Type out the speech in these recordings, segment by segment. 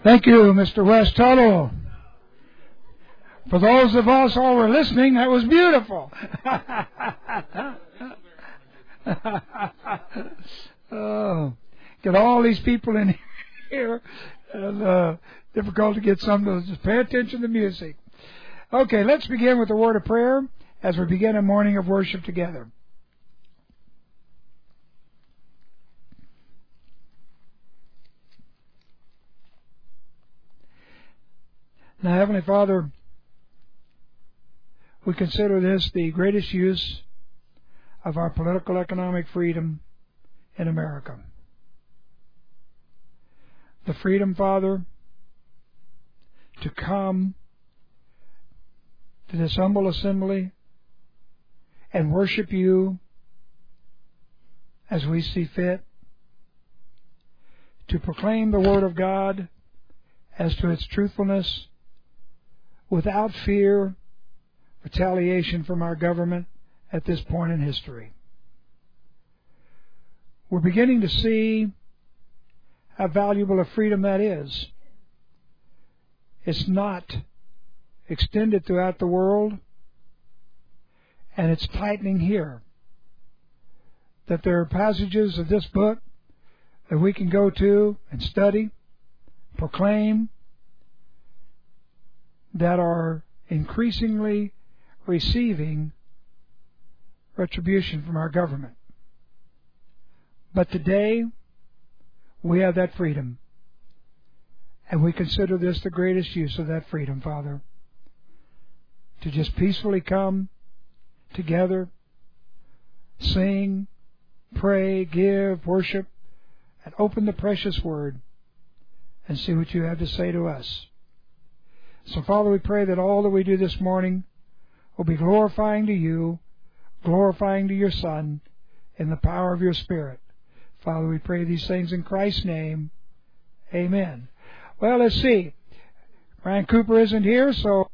Thank you, Mr. West Tuttle. For those of us who were listening, that was beautiful. Oh, get all these people in here, and difficult to get some to just pay attention to music. Okay, let's begin with a word of prayer as we begin a morning of worship together. Now, Heavenly Father, we consider this the greatest use of our political economic freedom in America. The freedom, Father, to come to this humble assembly and worship You as we see fit, to proclaim the Word of God as to its truthfulness without fear, retaliation from our government at this point in history. We're beginning to see how valuable a freedom that is. It's not extended throughout the world, and it's tightening here. That there are passages of this book that we can go to and study, proclaim, that are increasingly receiving retribution from our government. But today, we have that freedom. And we consider this the greatest use of that freedom, Father. To just peacefully come together, sing, pray, give, worship, and open the precious Word and see what You have to say to us. So, Father, we pray that all that we do this morning will be glorifying to You, glorifying to Your Son, in the power of Your Spirit. Father, we pray these things in Christ's name. Amen. Well, let's see. Brian Cooper isn't here, so...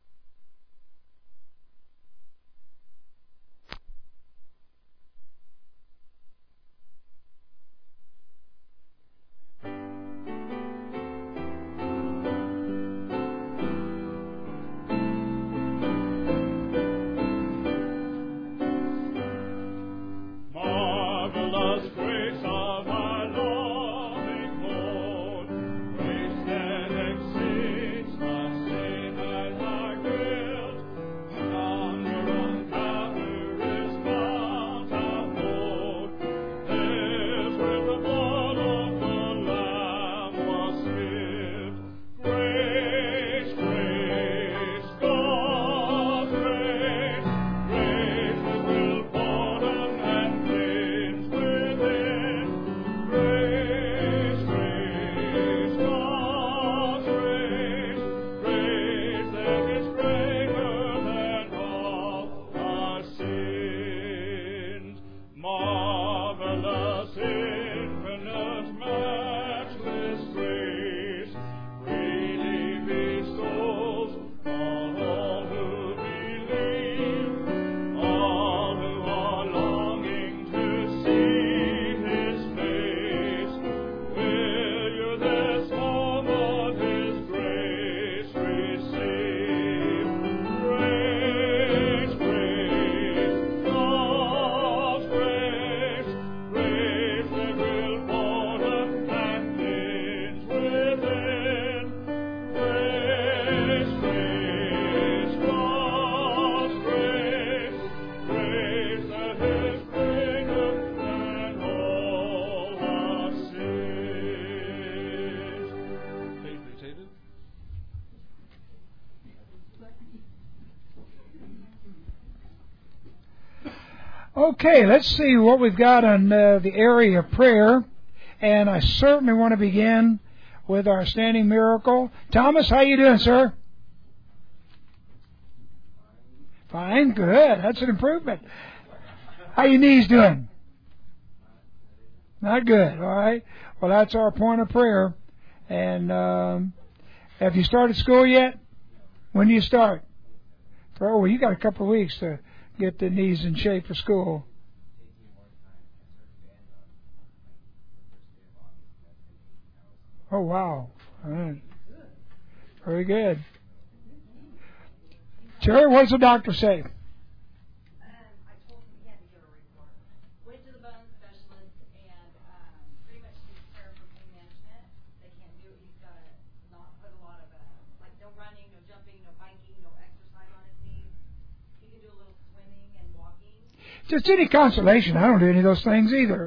Okay, let's see what we've got on the area of prayer. And I certainly want to begin with our standing miracle. Thomas, how you doing, sir? Fine, good. That's an improvement. How your knees doing? Not good, all right. Well, that's our point of prayer. And have you started school yet? When do you start? Oh, well, you got a couple of weeks to get the knees in shape for school. Oh, wow. All right. Very good. Jerry, what does the doctor say? I told him he had to give a report. Went to the bone specialist and pretty much did prayer for pain management. They can't do it. He's got to not put a lot of, like no running, no jumping, no biking, no exercise on his knees. He can do a little swimming and walking. Just any consolation. I don't do any of those things either.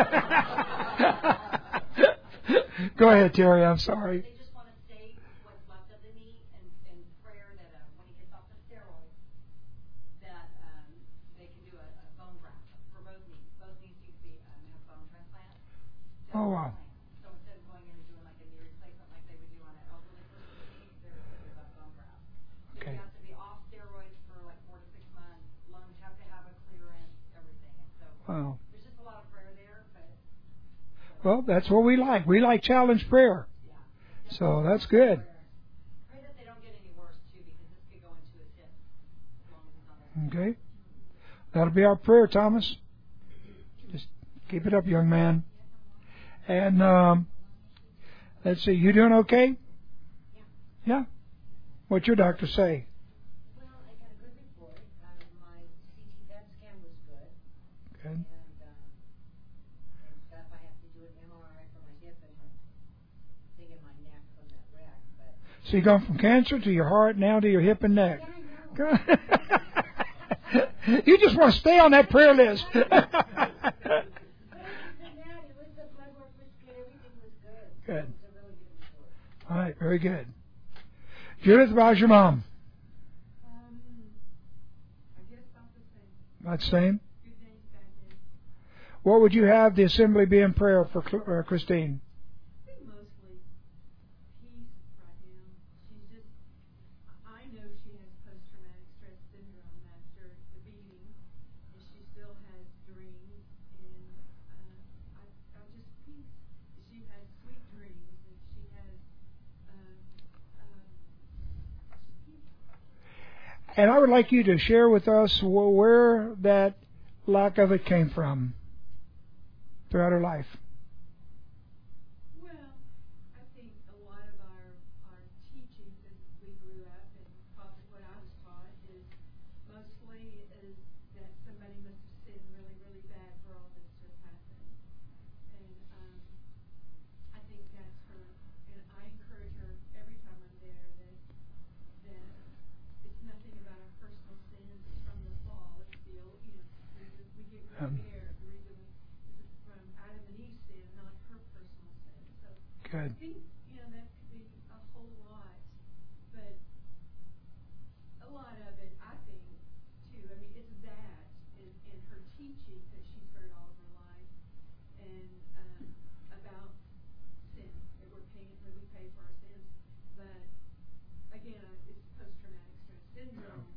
Go ahead, Terry. I'm sorry. They just want to save what's left of the knee and prayer that when he gets off the steroids, that they can do a bone graft for both knees. Both knees need to be have bone transplant. Oh, wow. So instead of going in and doing like a knee replacement like they would do on an elderly person's knee, they're going to do a bone graft. So Okay. you have to be off steroids for like 4 to 6 months. Lungs have to have a clearance, everything. And so Wow. there's just a lot of prayer there, but Well, that's what we like. We like challenge prayer. yeah. So that's good. Pray that they don't get any worse too, because this could go into his hip as long as he's on those. Okay. That'll be our prayer, Thomas. Just keep it up, young man. And let's see, you doing okay? Yeah. What's your doctor say? Well, I got a good report. My CT PET scan was good. Good. And stuff, I have to do an MRI for my hip and a thing in my neck from that wreck. But So you've gone from cancer to your heart, now to your hip and neck. yeah, I know. Good. You just want to stay on that prayer list. But other than that, it was the blood work was good. Everything was good. Good. It was a really good report. All right, very good. Judith, how's your mom? I guess about the same. About the same? Good days, bad days. What would you have the assembly be in prayer for Christine? I think mostly peace right now. She's just, I know she has post-traumatic stress syndrome after the beating, and she still has dreams, and I just peace. She has sweet dreams, and she has peace. And I would like you to share with us where that lack of it came from throughout her life. Well, I think a lot of our teachings as we grew up, and probably what I was taught, is mostly is that somebody must have sinned really, really bad for all this to have happened. And I think that's her, and I encourage her every time I'm there that it's nothing about our personal sins. It's from the fall. It's the old, we get gray hair. The reason is from Adam and Eve's sin, not her personal sin. So Good. I think, that could be a whole lot, but a lot of it, I think, too. I mean, it's that and her teaching that she's heard all of her life, and about sin, that we pay for our sins. But again, it's post-traumatic stress syndrome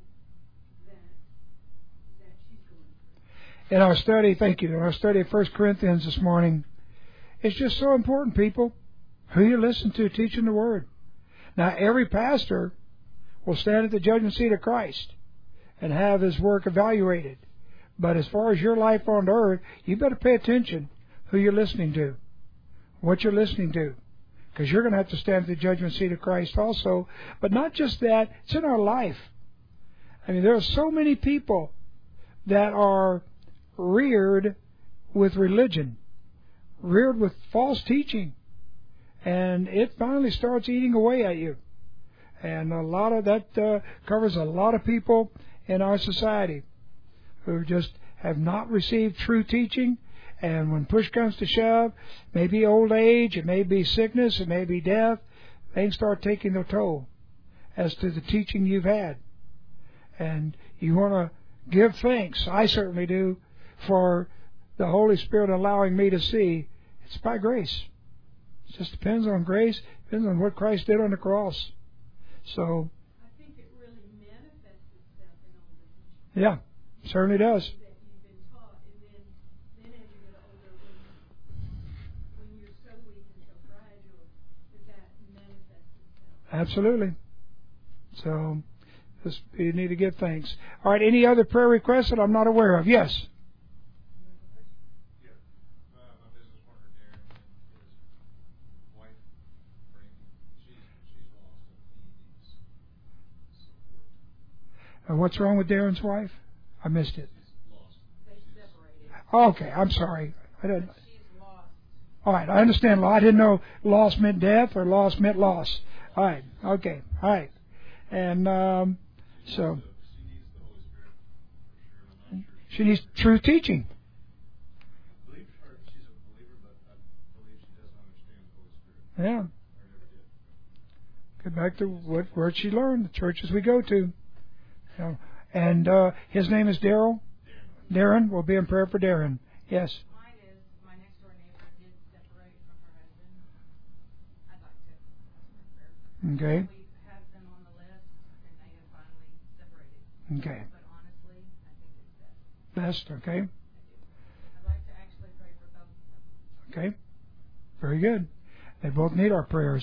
that she's going through. In our study, thank you, in our study of 1 Corinthians this morning, it's just so important, people, who you listen to teaching the Word. Now, every pastor will stand at the judgment seat of Christ and have his work evaluated. But as far as your life on earth, you better pay attention who you're listening to, what you're listening to, because you're going to have to stand at the judgment seat of Christ also. But not just that, it's in our life. I mean, there are so many people that are reared with religion, reared with false teaching, and it finally starts eating away at you. And a lot of that covers a lot of people in our society who just have not received true teaching. And when push comes to shove, maybe old age, it may be sickness, it may be death, things start taking their toll as to the teaching you've had. And you want to give thanks, I certainly do, for the Holy Spirit allowing me to see. It's by grace. It just depends on grace, depends on what Christ did on the cross. So, I think it really manifests itself in old age. yeah, certainly does. That you've been taught, and then as you get older, when you're so weak and so fragile, that manifests itself. Absolutely. So, you need to give thanks. All right, any other prayer requests that I'm not aware of? Yes. Yeah. My business partner, Darren, and his wife, Brandy, What's wrong with Darren's wife? I missed it. They separated. Okay, I'm sorry. I didn't. She's lost. All right, I understand. I didn't know loss meant death or loss meant loss. All right, okay, all right. And so she needs true teaching. I believe she's a believer, but I believe she doesn't understand the Holy Spirit. Yeah. Or never did. Get back to what where she learned, the churches we go to. So, and his name is Daryl. Darren. We'll be in prayer for Darren. Yes. Mine is my next door neighbor did separate from her husband. I'd like to ask for prayer. Okay. We have them on the list, and they have finally separated. Okay. But honestly, I think it's best. Best. Okay. I do. I'd like to actually pray for both of them. Okay. Very good. They both need our prayers.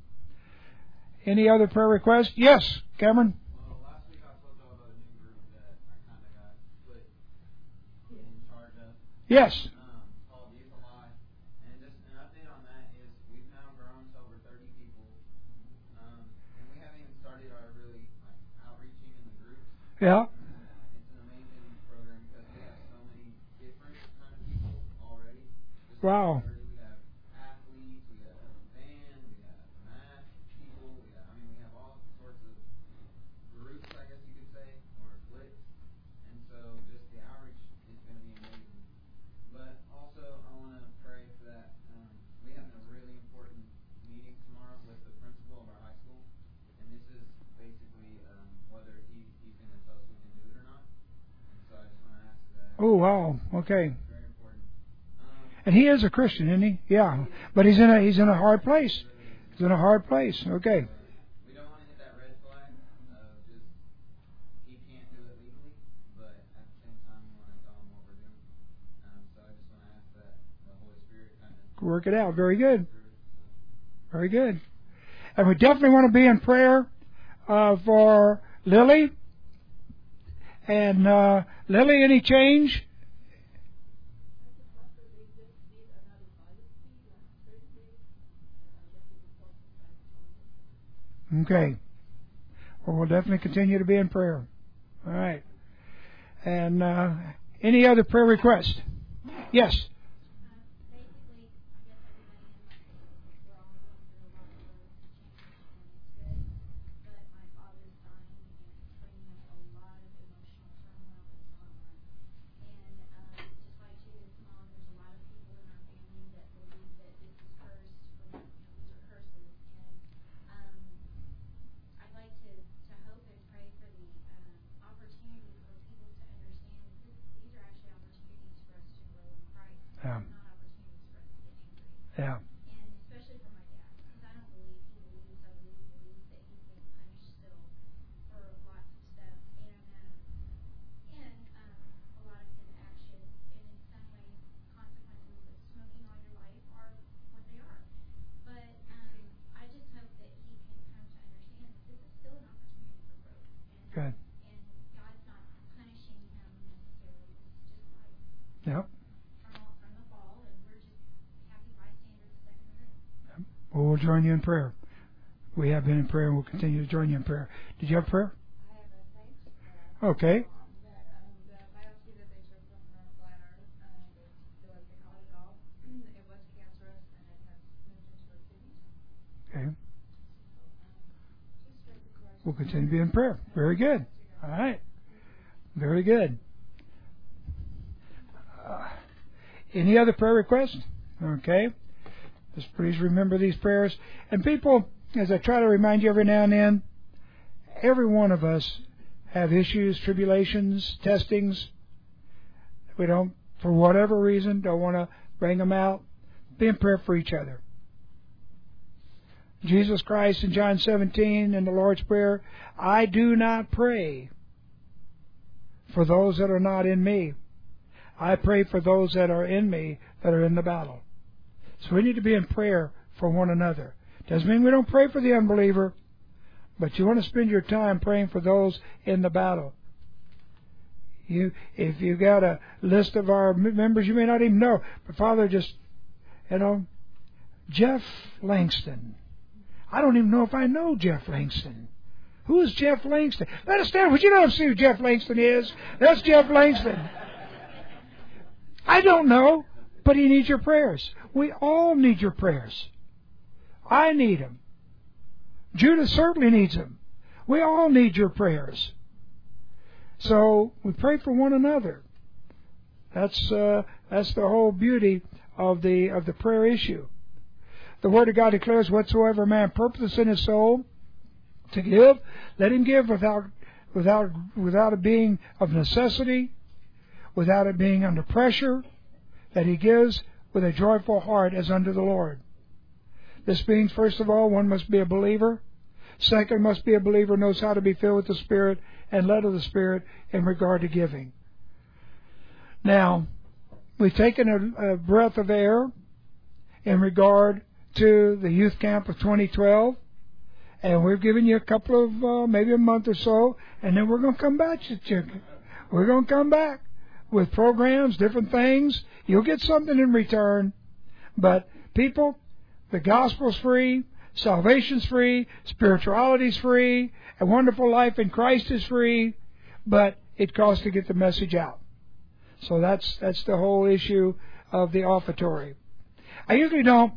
Any other prayer requests? Yes, Cameron. Well, last week I spoke about a new group that I kind of got put in charge of. Yes. Called Youth Alive. And just an update on that is we've now grown to over 30 people. And we haven't even started our really outreaching in the groups. Yeah. It's an amazing program because we have so many different kind of people already. Just Wow. we have athletes, we have band, we have math people, we have all sorts of groups, I guess you could say, or splits. And so just the outreach is going to be amazing. But also I want to pray for that. We have a really important meeting tomorrow with the principal of our high school. And this is basically whether he's going to tell us we can do it or not. And so I just want to ask that. Oh, wow. Okay. Very important. And he is a Christian, isn't he? Yeah. But he's in a hard place. He's in a hard place. Okay. We don't want to hit that red flag of just he can't do it legally, but at the same time we want to tell him what we're doing. So I just want to ask that the Holy Spirit kind of Work it out. Very good. through it. Very good. And we definitely want to be in prayer for Lily. And Lily, any change? Okay. Well, we'll definitely continue to be in prayer. All right. And any other prayer requests? Yes. Basically, I guess everybody in my family, we're all going through a lot of change, and it's good. But my father's dying, and it's bringing up a lot of emotional turmoil that's going on. And just like Judith's mom, there's a lot of people in our family that believe that this is cursed, or these are curses. And I'd like to hope and pray for the opportunity for people to understand that these are actually opportunities for us to grow in Christ, Yeah. not opportunities for us to get angry. Yeah. And especially for my dad, because I don't believe he believes, I believe he believes that he's being punished still for lots of stuff, and a lot of his actions, and in some ways, consequences of smoking all your life are what they are. But I just hope that he can come to understand that this is still an opportunity for growth. Good. And God's not punishing him necessarily. This is just life Yep. from the fall, and we're just happy bystanders stuck in the room. Well, we'll join you in prayer. We have been in prayer, and we'll continue to join you in prayer. Did you have prayer? I have a thanks. Okay. That the biopsy that they took from the bladder, they feel like they caught it all. It was cancerous, and it has moved into her kidneys. Okay. Just pray for Christ. We'll continue to be in prayer. Very good. All right. Very good. Any other prayer requests? Okay. Just please remember these prayers. And people, as I try to remind you every now and then, every one of us have issues, tribulations, testings. We don't, for whatever reason, don't want to bring them out. Be in prayer for each other. Jesus Christ in John 17 in the Lord's Prayer, I do not pray for those that are not in me. I pray for those that are in me that are in the battle. So we need to be in prayer for one another. Doesn't mean we don't pray for the unbeliever, but you want to spend your time praying for those in the battle. If you've got a list of our members, you may not even know. But Father, just, Jeff Langston. I don't even know if I know Jeff Langston. Who is Jeff Langston? Let us stand. Would you know who Jeff Langston is? That's Jeff Langston. I don't know, but he needs your prayers. We all need your prayers. I need them. Judah certainly needs them. We all need your prayers. So we pray for one another. That's the whole beauty of the prayer issue. The Word of God declares, whatsoever man purposes in his soul to give, let him give without it being of necessity, without it being under pressure, that he gives with a joyful heart as unto the Lord. This means, first of all, one must be a believer. Second, must be a believer who knows how to be filled with the Spirit and led of the Spirit in regard to giving. Now, we've taken a breath of air in regard to the youth camp of 2012, and we've given you a couple of, maybe a month or so, and then we're going to come back. We're going to come back with programs, different things. You'll get something in return. But people, the gospel's free, salvation's free, spirituality's free, a wonderful life in Christ is free, but it costs to get the message out. So that's the whole issue of the offertory. I usually don't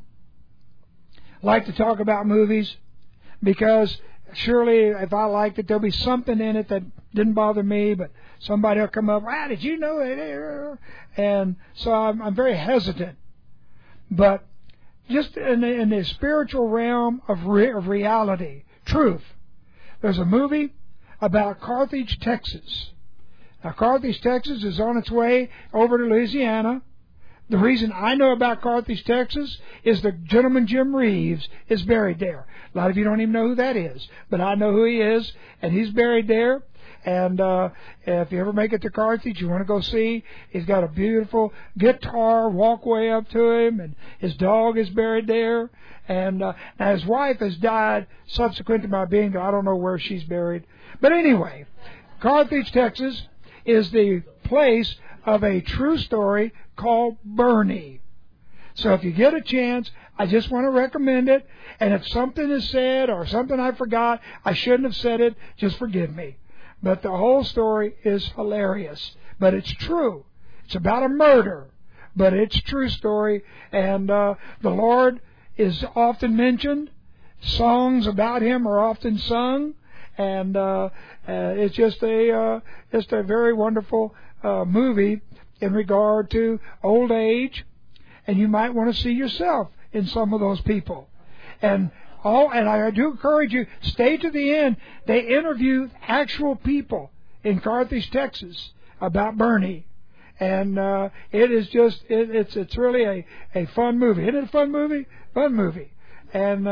like to talk about movies because surely if I liked it, there'll be something in it that didn't bother me, but somebody will come up, did you know it? And so I'm very hesitant. But just in the spiritual realm of reality, truth, there's a movie about Carthage, Texas. Now, Carthage, Texas is on its way over to Louisiana. The reason I know about Carthage, Texas is the gentleman Jim Reeves is buried there. A lot of you don't even know who that is, but I know who he is, and he's buried there. And if you ever make it to Carthage, you want to go see. He's got a beautiful guitar walkway up to him, and his dog is buried there. And now his wife has died subsequent to my being there. I don't know where she's buried. But anyway, Carthage, Texas is the place of a true story called Bernie. So if you get a chance, I just want to recommend it. And if something is said or something I forgot, I shouldn't have said it, just forgive me. But the whole story is hilarious. But it's true. It's about a murder. But it's a true story. And the Lord is often mentioned. Songs about Him are often sung. And it's just a very wonderful movie in regard to old age. And you might want to see yourself in some of those people. And I do encourage you, stay to the end. They interview actual people in Carthage, Texas, about Bernie, and it is just it's really a fun movie. Isn't it a fun movie? Fun movie. And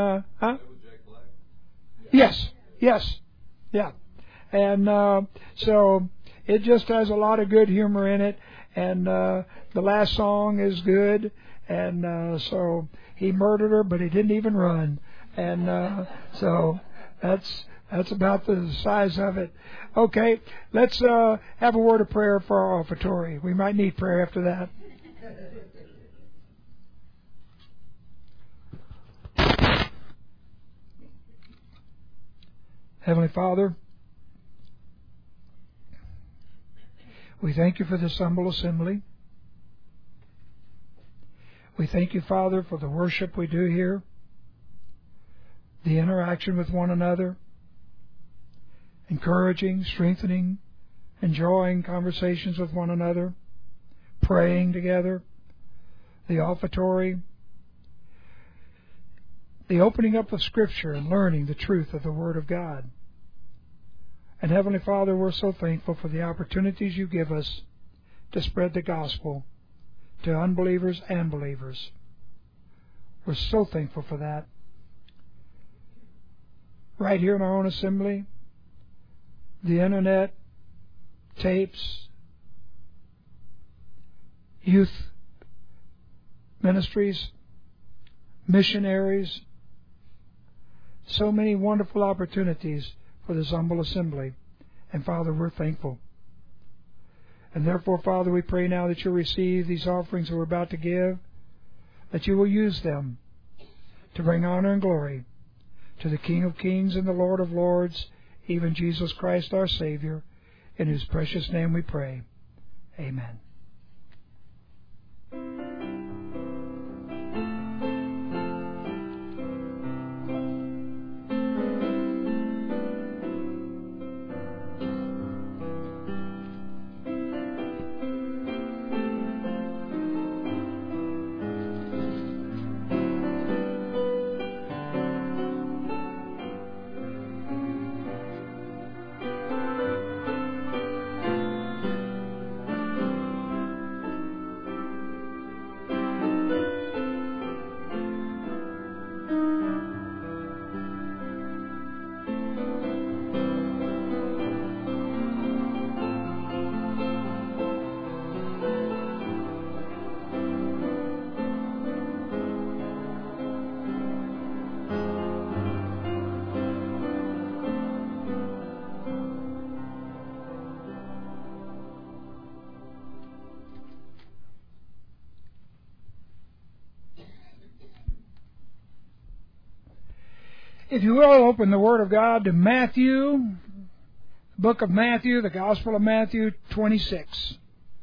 Yes, yeah, and so it just has a lot of good humor in it, and the last song is good, and so he murdered her, but he didn't even run. And so that's about the size of it. Okay, let's have a word of prayer for our offertory. We might need prayer after that. Heavenly Father, we thank you for this humble assembly. We thank you, Father, for the worship we do here, the interaction with one another, encouraging, strengthening, enjoying conversations with one another, praying together, the offertory, the opening up of Scripture and learning the truth of the Word of God. And Heavenly Father, we're so thankful for the opportunities you give us to spread the gospel to unbelievers and believers. We're so thankful for that. Right here in our own assembly, the internet, tapes, youth ministries, missionaries, so many wonderful opportunities for this humble assembly. And Father, we're thankful. And therefore, Father, we pray now that you'll receive these offerings that we're about to give, that you will use them to bring honor and glory to the King of Kings and the Lord of Lords, even Jesus Christ our Savior, in whose precious name we pray. Amen. If you will, open the Word of God to Matthew, book of Matthew, the Gospel of Matthew 26.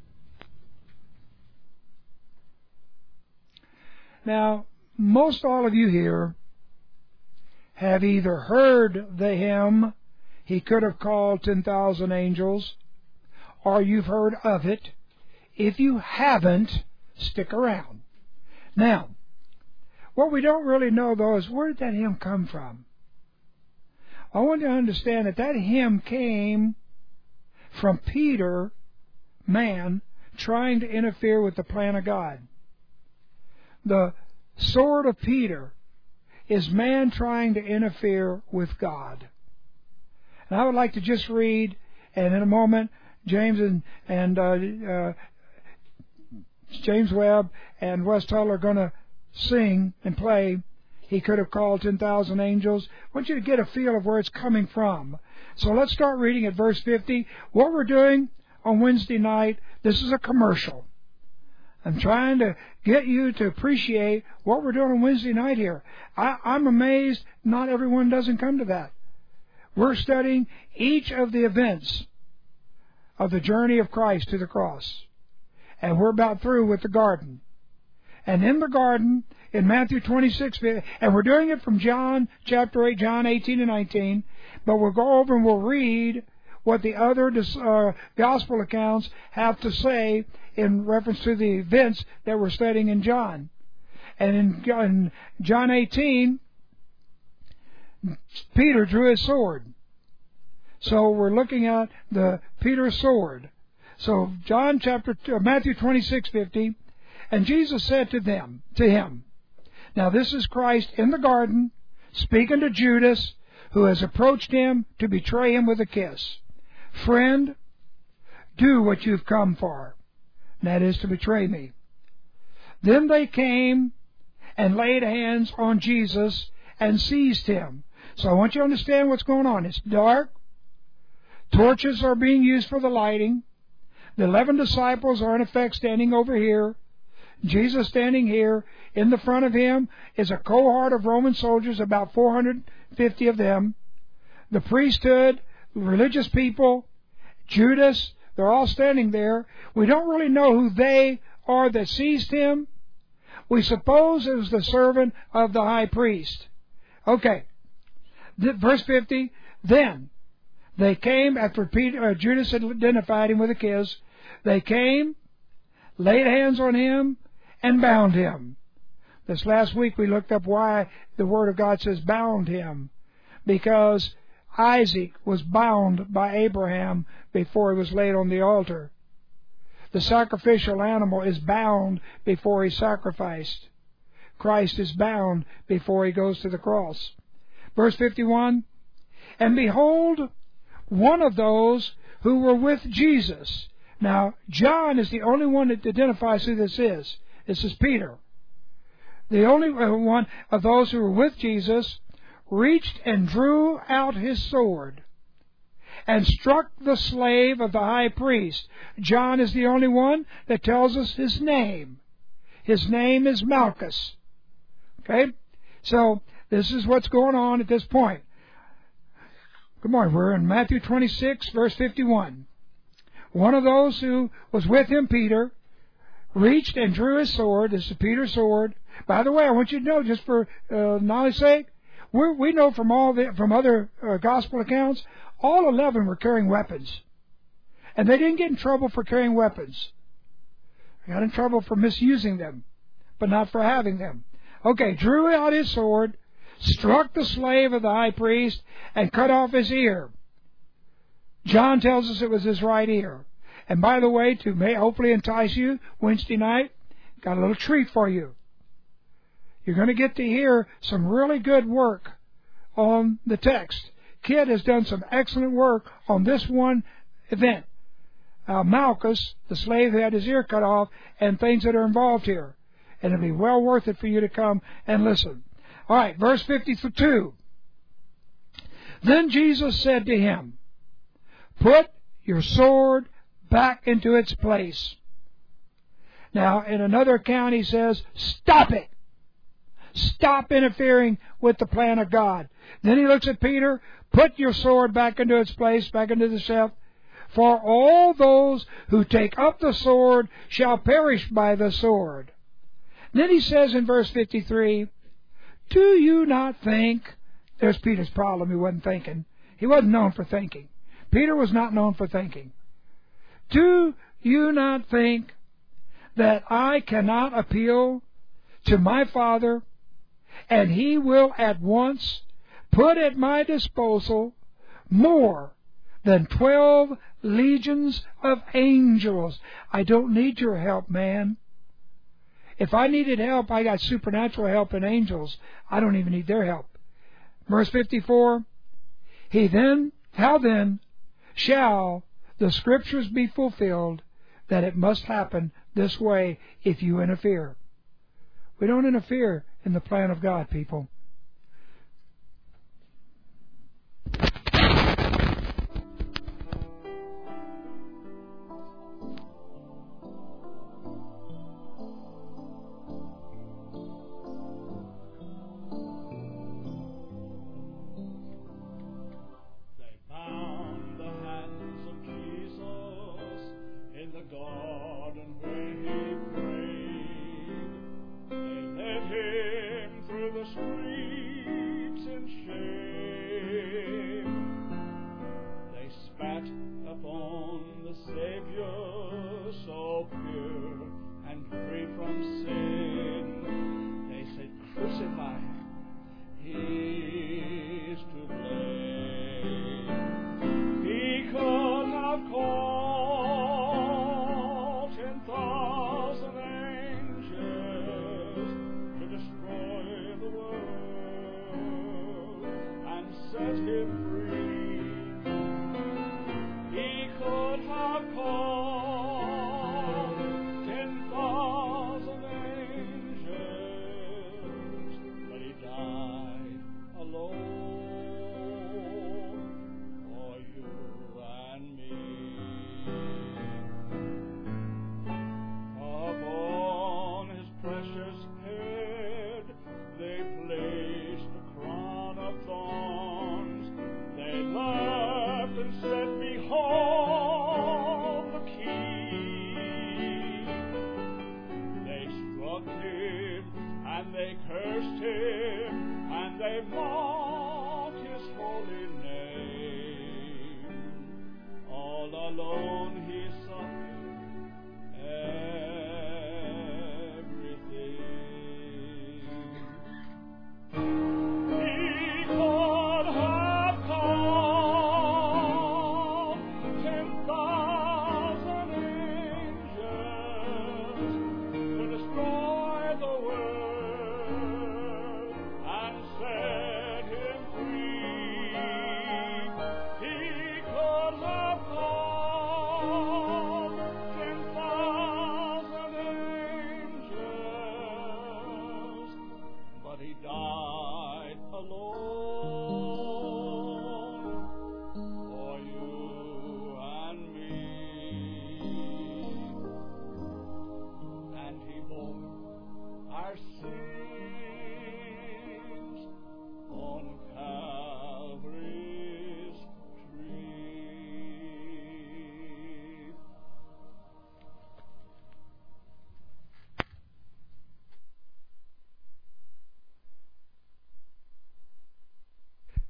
Now, most all of you here have either heard the hymn, He Could Have Called 10,000 Angels, or you've heard of it. If you haven't, stick around. Now, what we don't really know, though, is where did that hymn come from? I want you to understand that that hymn came from Peter, man, trying to interfere with the plan of God. The sword of Peter is man trying to interfere with God. And I would like to just read, and in a moment, James James Webb and Wes Tuttle are going to sing and play He Could Have Called 10,000 Angels. I want you to get a feel of where it's coming from. So let's start reading at verse 50. What we're doing on Wednesday night, this is a commercial. I'm trying to get you to appreciate what we're doing on Wednesday night here. I'm amazed not everyone doesn't come to that. We're studying each of the events of the journey of Christ to the cross. And we're about through with the garden. And in the garden, in Matthew 26, and we're doing it from John chapter 8, John 18 and 19, but we'll go over and we'll read what the other gospel accounts have to say in reference to the events that we're studying in John. And in John 18, Peter drew his sword. So we're looking at the Peter's sword. So Matthew 26:50, and Jesus said to him, now this is Christ in the garden, speaking to Judas, who has approached him to betray him with a kiss. Friend, do what you've come for, and that is to betray me. Then they came and laid hands on Jesus and seized him. So I want you to understand what's going on. It's dark. Torches are being used for the lighting. The 11 disciples are in effect standing over here. Jesus standing here. In the front of him is a cohort of Roman soldiers, about 450 of them. The priesthood, religious people, Judas, they're all standing there. We don't really know who they are that seized him. We suppose it was the servant of the high priest. Okay. Verse 50, then they came after Judas had identified him with a kiss. They came, laid hands on him, and bound him. This last week we looked up why the Word of God says bound him. Because Isaac was bound by Abraham before he was laid on the altar. The sacrificial animal is bound before he's sacrificed. Christ is bound before he goes to the cross. Verse 51, and behold, one of those who were with Jesus. Now, John is the only one that identifies who this is. This is Peter. The only one of those who were with Jesus reached and drew out his sword and struck the slave of the high priest. John is the only one that tells us his name. His name is Malchus. Okay? So, this is what's going on at this point. Good morning. We're in Matthew 26, verse 51. One of those who was with him, Peter, reached and drew his sword. This is Peter's sword. By the way, I want you to know, just for knowledge's sake, we know from other gospel accounts, all 11 were carrying weapons. And they didn't get in trouble for carrying weapons. They got in trouble for misusing them, but not for having them. Okay, drew out his sword, struck the slave of the high priest, and cut off his ear. John tells us it was his right ear. And by the way, to hopefully entice you, Wednesday night, got a little treat for you. You're going to get to hear some really good work on the text. Kid has done some excellent work on this one event. Malchus, the slave who had his ear cut off, and things that are involved here. And it'll be well worth it for you to come and listen. All right, verse 52. Then Jesus said to him, "Put your sword back into its place." Now, in another account, he says, "Stop it. Stop interfering with the plan of God." Then he looks at Peter, "Put your sword back into its place, back into the sheath. For all those who take up the sword shall perish by the sword." Then he says in verse 53, "Do you not think..." There's Peter's problem. He wasn't thinking. He wasn't known for thinking. Peter was not known for thinking. "Do you not think that I cannot appeal to my Father, and He will at once put at my disposal more than 12 legions of angels?" I don't need your help, man. If I needed help, I got supernatural help in angels. I don't even need their help. Verse 54, How then shall the Scriptures be fulfilled that it must happen this way if you interfere? We don't interfere in the plan of God, people. Said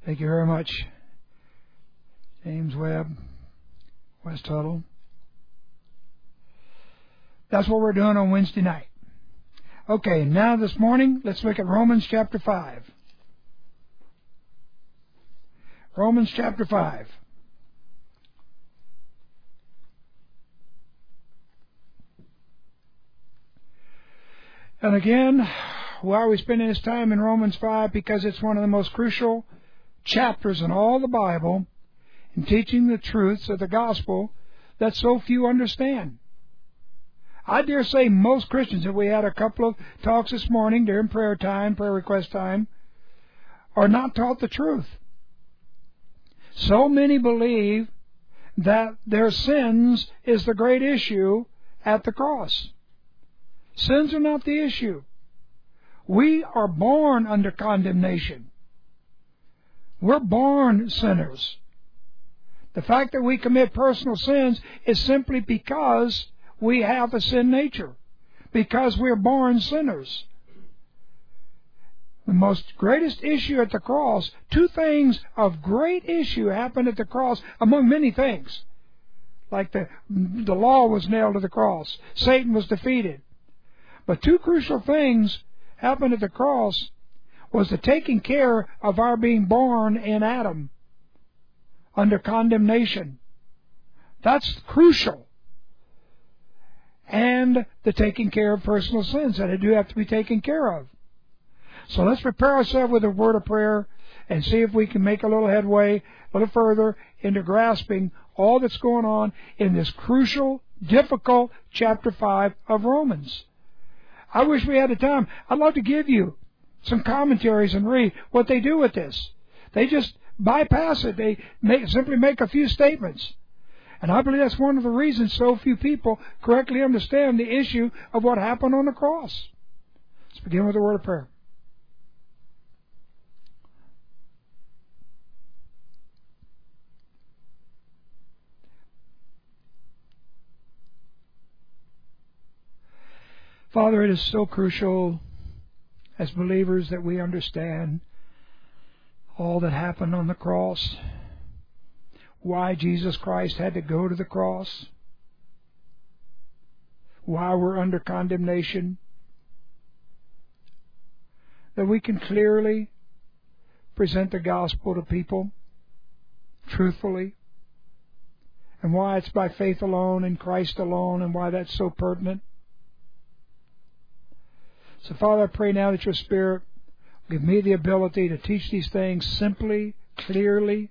Thank you very much, James Webb, West Tuttle. That's what we're doing on Wednesday night. Okay, now this morning, let's look at Romans chapter 5. Romans chapter 5. And again, why are we spending this time in Romans 5? Because it's one of the most crucial chapters in all the Bible in teaching the truths of the gospel that so few understand. I dare say most Christians, if we had a couple of talks this morning during prayer time, prayer request time, are not taught the truth. So many believe that their sins is the great issue at the cross. Sins are not the issue. We are born under condemnation. We're born sinners. The fact that we commit personal sins is simply because we have a sin nature, because we're born sinners. The most greatest issue at the cross, two things of great issue happened at the cross, among many things. Like the law was nailed to the cross. Satan was defeated. But two crucial things happened at the cross was the taking care of our being born in Adam under condemnation. That's crucial. And the taking care of personal sins that do have to be taken care of. So let's prepare ourselves with a word of prayer and see if we can make a little headway, a little further into grasping all that's going on in this crucial, difficult chapter 5 of Romans. I wish we had the time. I'd love to give you some commentaries and read what they do with this. They just bypass it. They simply make a few statements. And I believe that's one of the reasons so few people correctly understand the issue of what happened on the cross. Let's begin with a word of prayer. Father, it is so crucial as believers that we understand all that happened on the cross, why Jesus Christ had to go to the cross, why we're under condemnation, that we can clearly present the gospel to people truthfully, and why it's by faith alone in Christ alone, and why that's so pertinent. So, Father, I pray now that your Spirit will give me the ability to teach these things simply, clearly.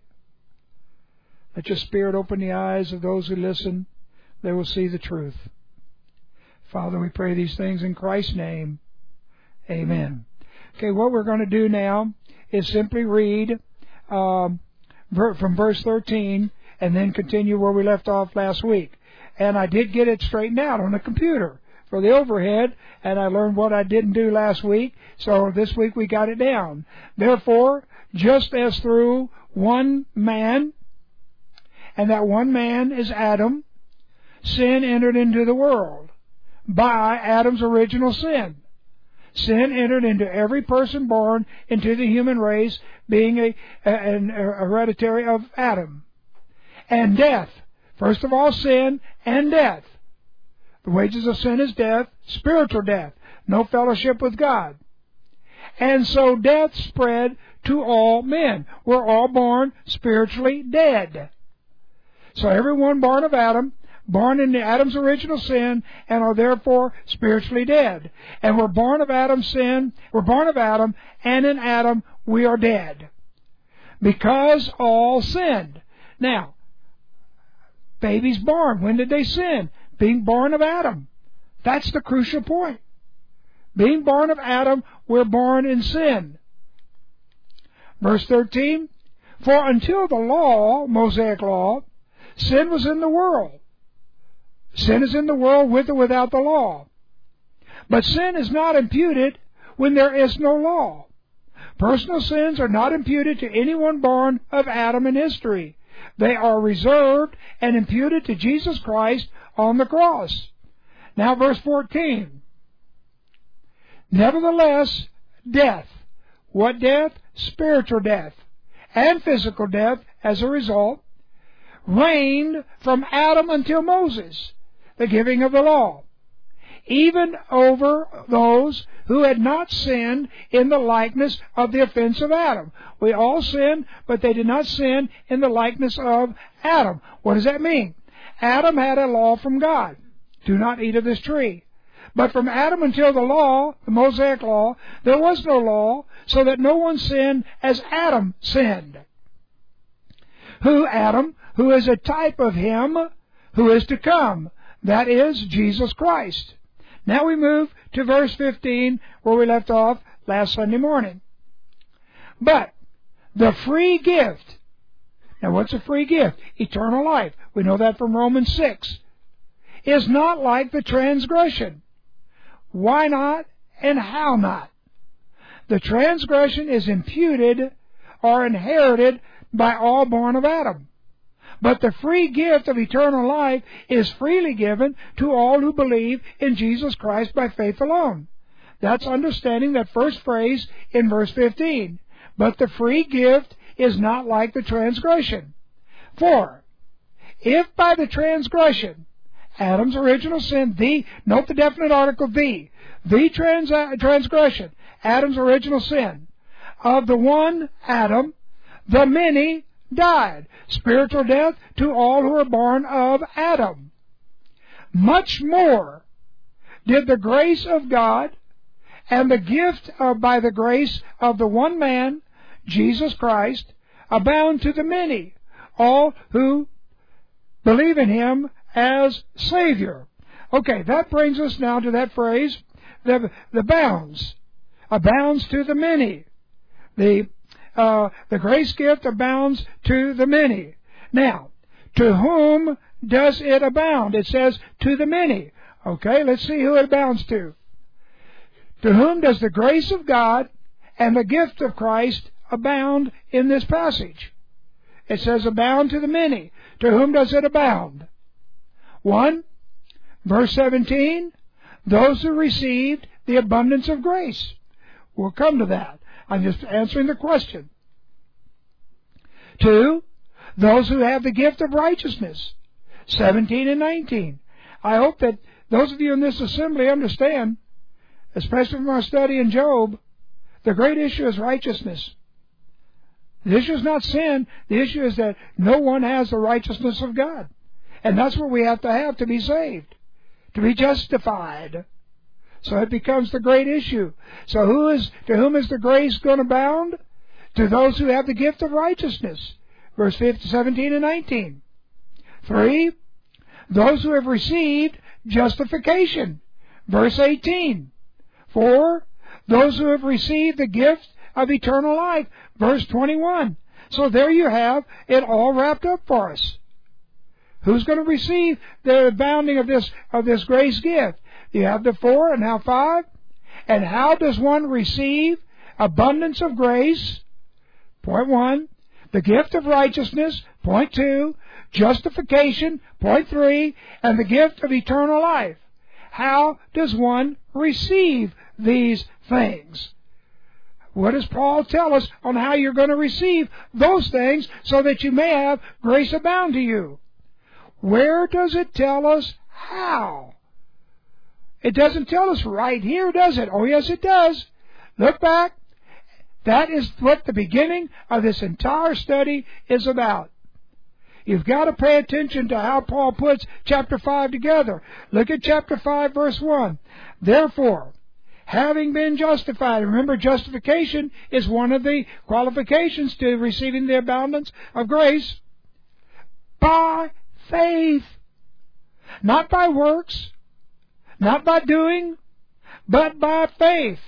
Let your Spirit open the eyes of those who listen. They will see the truth. Father, we pray these things in Christ's name. Amen. Okay, what we're going to do now is simply read from verse 13 and then continue where we left off last week. And I did get it straightened out on the computer for the overhead, and I learned what I didn't do last week, so this week we got it down. Therefore, just as through one man, and that one man is Adam, sin entered into the world by Adam's original sin. Sin entered into every person born into the human race, being an hereditary of Adam. And death. First of all, sin and death. The wages of sin is death, spiritual death, no fellowship with God. And so death spread to all men. We're all born spiritually dead. So everyone born of Adam, born in Adam's original sin, and are therefore spiritually dead. And we're born of Adam's sin, we're born of Adam, and in Adam we are dead. Because all sinned. Now, babies born, when did they sin? Being born of Adam. That's the crucial point. Being born of Adam, we're born in sin. Verse 13, for until the law, Mosaic law, sin was in the world. Sin is in the world with or without the law. But sin is not imputed when there is no law. Personal sins are not imputed to anyone born of Adam in history. They are reserved and imputed to Jesus Christ on the cross. Now verse 14. Nevertheless, death. What death? Spiritual death. and physical death as a result, reigned from Adam until Moses, the giving of the law, even over those who had not sinned in the likeness of the offense of Adam. We all sinned, but they did not sin in the likeness of Adam. What does that mean? Adam had a law from God. Do not eat of this tree. But from Adam until the law, the Mosaic law, there was no law, so that no one sinned as Adam sinned. Adam, who is a type of him who is to come. That is Jesus Christ. Now we move to verse 15, where we left off last Sunday morning. But the free gift. Now what's a free gift? Eternal life. We know that from Romans 6. Is not like the transgression. Why not and how not? The transgression is imputed or inherited by all born of Adam. But the free gift of eternal life is freely given to all who believe in Jesus Christ by faith alone. That's understanding that first phrase in verse 15. But the free gift is not like the transgression. For if by the transgression, Adam's original sin, note the definite article the transgression, Adam's original sin, of the one Adam, the many died, spiritual death to all who are born of Adam. Much more did the grace of God and the gift by the grace of the one man, Jesus Christ, abound to the many, all who believe in Him as Savior. Okay, that brings us now to that phrase, the bounds. Abounds to the many. The grace gift abounds to the many. Now, to whom does it abound? It says to the many. Okay, let's see who it abounds to. To whom does the grace of God and the gift of Christ abound in this passage? It says abound to the many. To whom does it abound? 1, verse 17, those who received the abundance of grace. We'll come to that. I'm just answering the question. 2, those who have the gift of righteousness. 17 and 19. I hope that those of you in this assembly understand, especially from our study in Job, the great issue is righteousness. The issue is not sin. The issue is that no one has the righteousness of God. And that's what we have to be saved, to be justified. So it becomes the great issue. So to whom is the grace going to abound? To those who have the gift of righteousness. Verse 17 and 19. 3, those who have received justification. Verse 18. 4, those who have received the gift of eternal life. Verse 21. So there you have it all wrapped up for us. Who's going to receive the abounding of this grace gift? You have the 4 and now 5. And how does one receive abundance of grace? Point 1. The gift of righteousness. Point 2. Justification. Point 3. And the gift of eternal life. How does one receive these things? What does Paul tell us on how you're going to receive those things so that you may have grace abound to you? Where does it tell us how? It doesn't tell us right here, does it? Oh, yes, it does. Look back. That is what the beginning of this entire study is about. You've got to pay attention to how Paul puts chapter 5 together. Look at chapter 5, verse 1. Therefore, having been justified. Remember, justification is one of the qualifications to receiving the abundance of grace. By faith. Not by works. Not by doing. But by faith.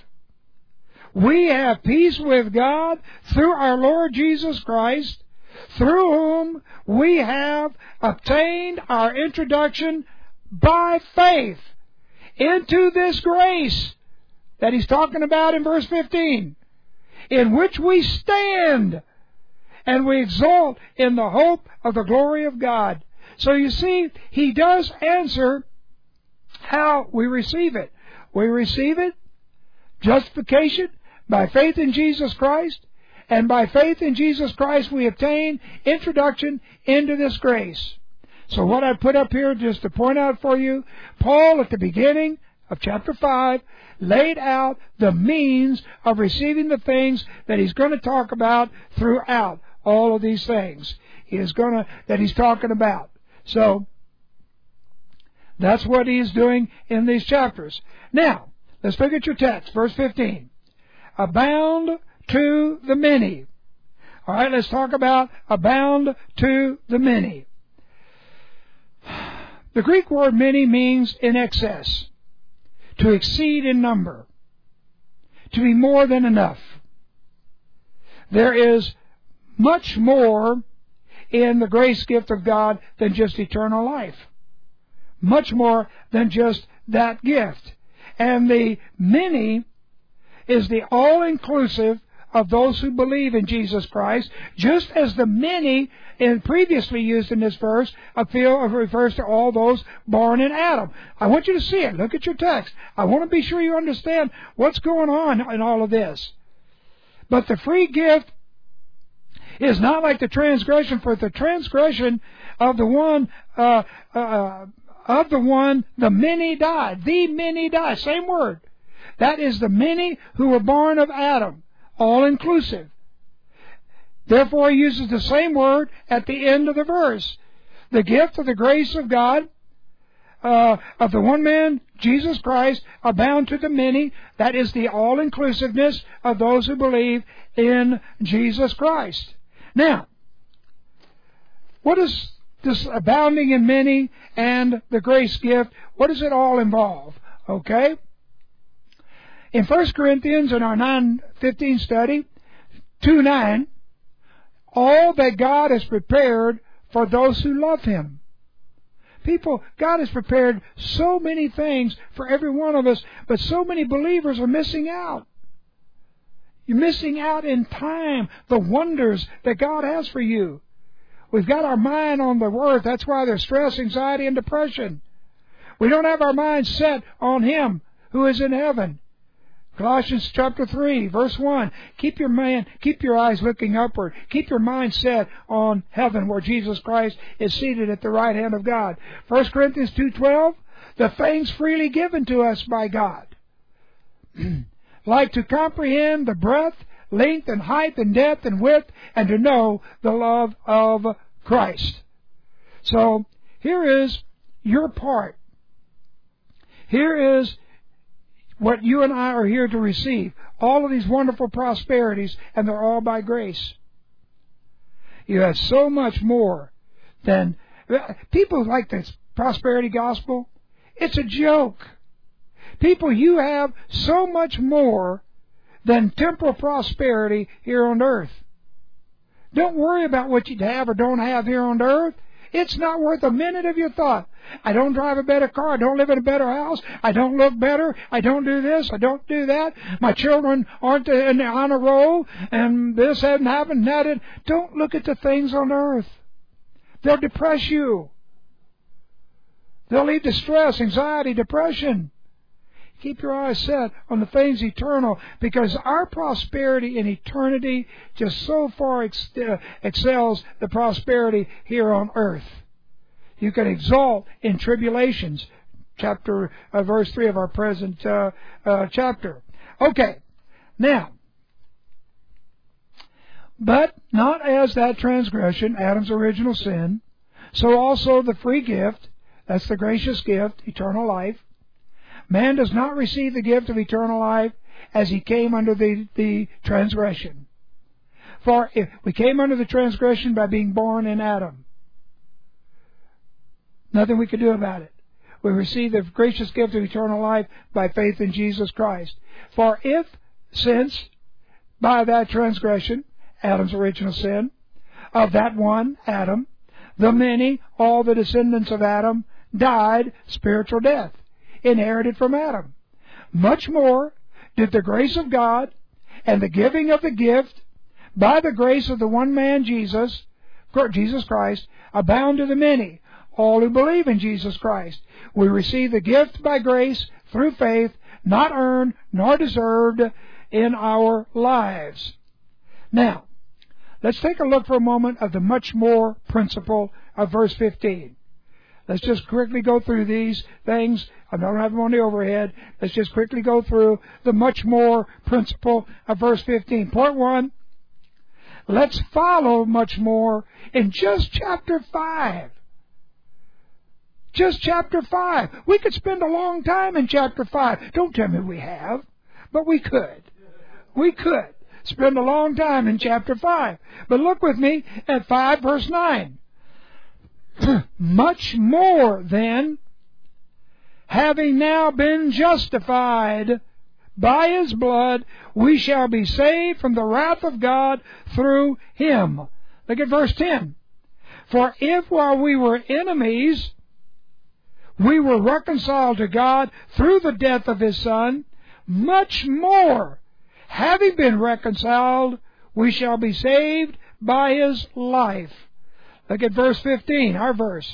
We have peace with God through our Lord Jesus Christ, through whom we have obtained our introduction by faith into this grace that he's talking about in verse 15, in which we stand and we exult in the hope of the glory of God. So you see, he does answer how we receive it. We receive it, justification, by faith in Jesus Christ, And by faith in Jesus Christ, we obtain introduction into this grace. So what I put up here, just to point out for you, Paul at the beginning of chapter 5 laid out the means of receiving the things that he's going to talk about throughout all of these things that he's talking about. So that's what he's doing in these chapters. Now, let's look at your text, verse 15. Abound to the many. All right, let's talk about abound to the many. The Greek word many means in excess, to exceed in number, to be more than enough. There is much more in the grace gift of God than just eternal life. Much more than just that gift. And the many is the all-inclusive of those who believe in Jesus Christ, just as the many previously used in this verse refers to all those born in Adam. I want you to see it. Look at your text. I want to be sure you understand what's going on in all of this. But the free gift is not like the transgression, for the transgression of the many died. The many died. Same word. That is the many who were born of Adam. All inclusive. Therefore, he uses the same word at the end of the verse. The gift of the grace of God, of the one man, Jesus Christ, abound to the many. That is the all-inclusiveness of those who believe in Jesus Christ. Now, what is this abounding in many and the grace gift? What does it all involve? Okay? In 1 Corinthians, in our 9:15 study, 2:9, all that God has prepared for those who love Him. People, God has prepared so many things for every one of us, but so many believers are missing out. You're missing out in time, the wonders that God has for you. We've got our mind on the Word. That's why there's stress, anxiety, and depression. We don't have our mind set on Him who is in heaven. Colossians chapter 3, verse 1. Keep your eyes looking upward. Keep your mind set on heaven where Jesus Christ is seated at the right hand of God. 1 Corinthians 2:12. The things freely given to us by God. Like to comprehend the breadth, length, and height, and depth, and width, and to know the love of Christ. So, here is your part. Here is what you and I are here to receive. All of these wonderful prosperities, and they're all by grace. You have so much more than... People like this prosperity gospel. It's a joke. People, you have so much more than temporal prosperity here on earth. Don't worry about what you have or don't have here on earth. It's not worth a minute of your thought. I don't drive a better car. I don't live in a better house. I don't look better. I don't do this. I don't do that. My children aren't on a roll, and this hasn't happened, that didn't. Don't look at the things on earth. They'll depress you. They'll lead to stress, anxiety, depression. Keep your eyes set on the things eternal, because our prosperity in eternity just so far excels the prosperity here on earth. You can exalt in tribulations, verse 3 of our present chapter. Okay, now, but not as that transgression, Adam's original sin, so also the free gift, that's the gracious gift, eternal life. Man does not receive the gift of eternal life as he came under the transgression. For if we came under the transgression by being born in Adam. Nothing we could do about it. We receive the gracious gift of eternal life by faith in Jesus Christ. For if, since, by that transgression, Adam's original sin, of that one, Adam, the many, all the descendants of Adam, died spiritual death, inherited from Adam. Much more did the grace of God and the giving of the gift by the grace of the one man Jesus Christ abound to the many, all who believe in Jesus Christ. We receive the gift by grace through faith, not earned nor deserved in our lives. Now, let's take a look for a moment of the much more principle of verse 15. Let's just quickly go through these things. I don't have them on the overhead. Let's just quickly go through the much more principle of verse 15. Point 1, let's follow much more in just chapter 5. Just chapter 5. We could spend a long time in chapter 5. Don't tell me we have, but we could. We could spend a long time in chapter 5. But look with me at 5 verse 9. Much more then, having now been justified by His blood, we shall be saved from the wrath of God through Him. Look at verse 10. For if while we were enemies, we were reconciled to God through the death of His Son, much more, having been reconciled, we shall be saved by His life. Look at verse 15, our verse.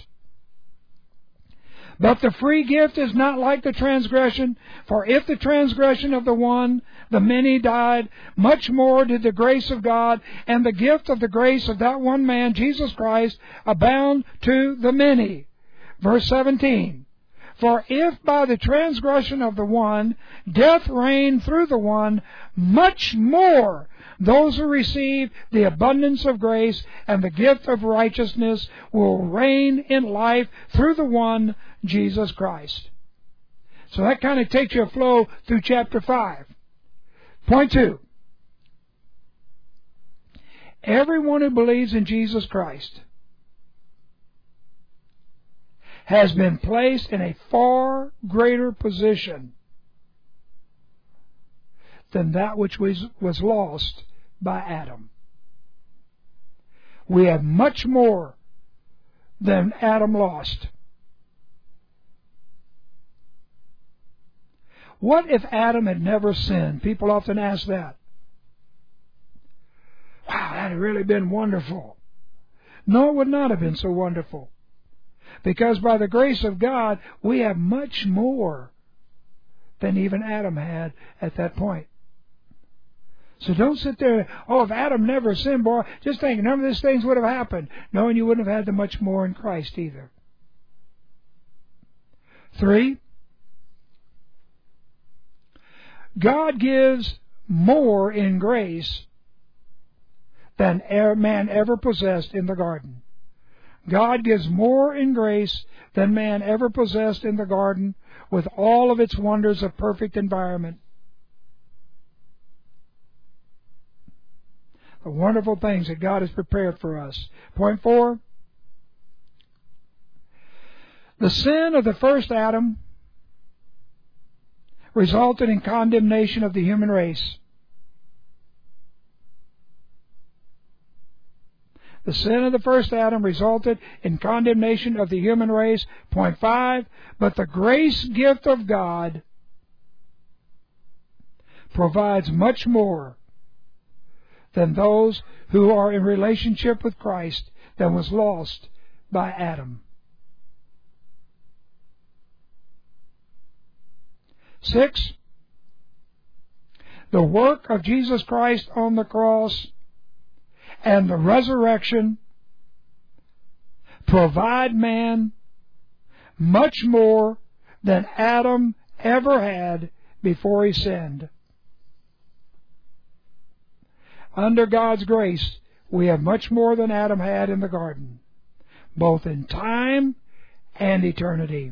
But the free gift is not like the transgression, for if the transgression of the one, the many died, much more did the grace of God and the gift of the grace of that one man, Jesus Christ, abound to the many. Verse 17. For if by the transgression of the one, death reigned through the one, much more those who receive the abundance of grace and the gift of righteousness will reign in life through the one, Jesus Christ. So that kind of takes you a flow through chapter 5. Point 2. Everyone who believes in Jesus Christ has been placed in a far greater position than that which was lost by Adam. We have much more than Adam lost. What if Adam had never sinned? People often ask that. Wow, that had really been wonderful. No, it would not have been so wonderful. Because by the grace of God, we have much more than even Adam had at that point. So don't sit there, oh, if Adam never sinned, boy, just think, none of these things would have happened. No, and you wouldn't have had the much more in Christ either. 3, God gives more in grace than man ever possessed in the garden. God gives more in grace than man ever possessed in the garden with all of its wonders of perfect environment. The wonderful things that God has prepared for us. Point 4. The sin of the first Adam resulted in condemnation of the human race. The sin of the first Adam resulted in condemnation of the human race. Point 5. But the grace gift of God provides much more than those who are in relationship with Christ that was lost by Adam. 6. The work of Jesus Christ on the cross and the resurrection provide man much more than Adam ever had before he sinned. Under God's grace, we have much more than Adam had in the garden, both in time and eternity.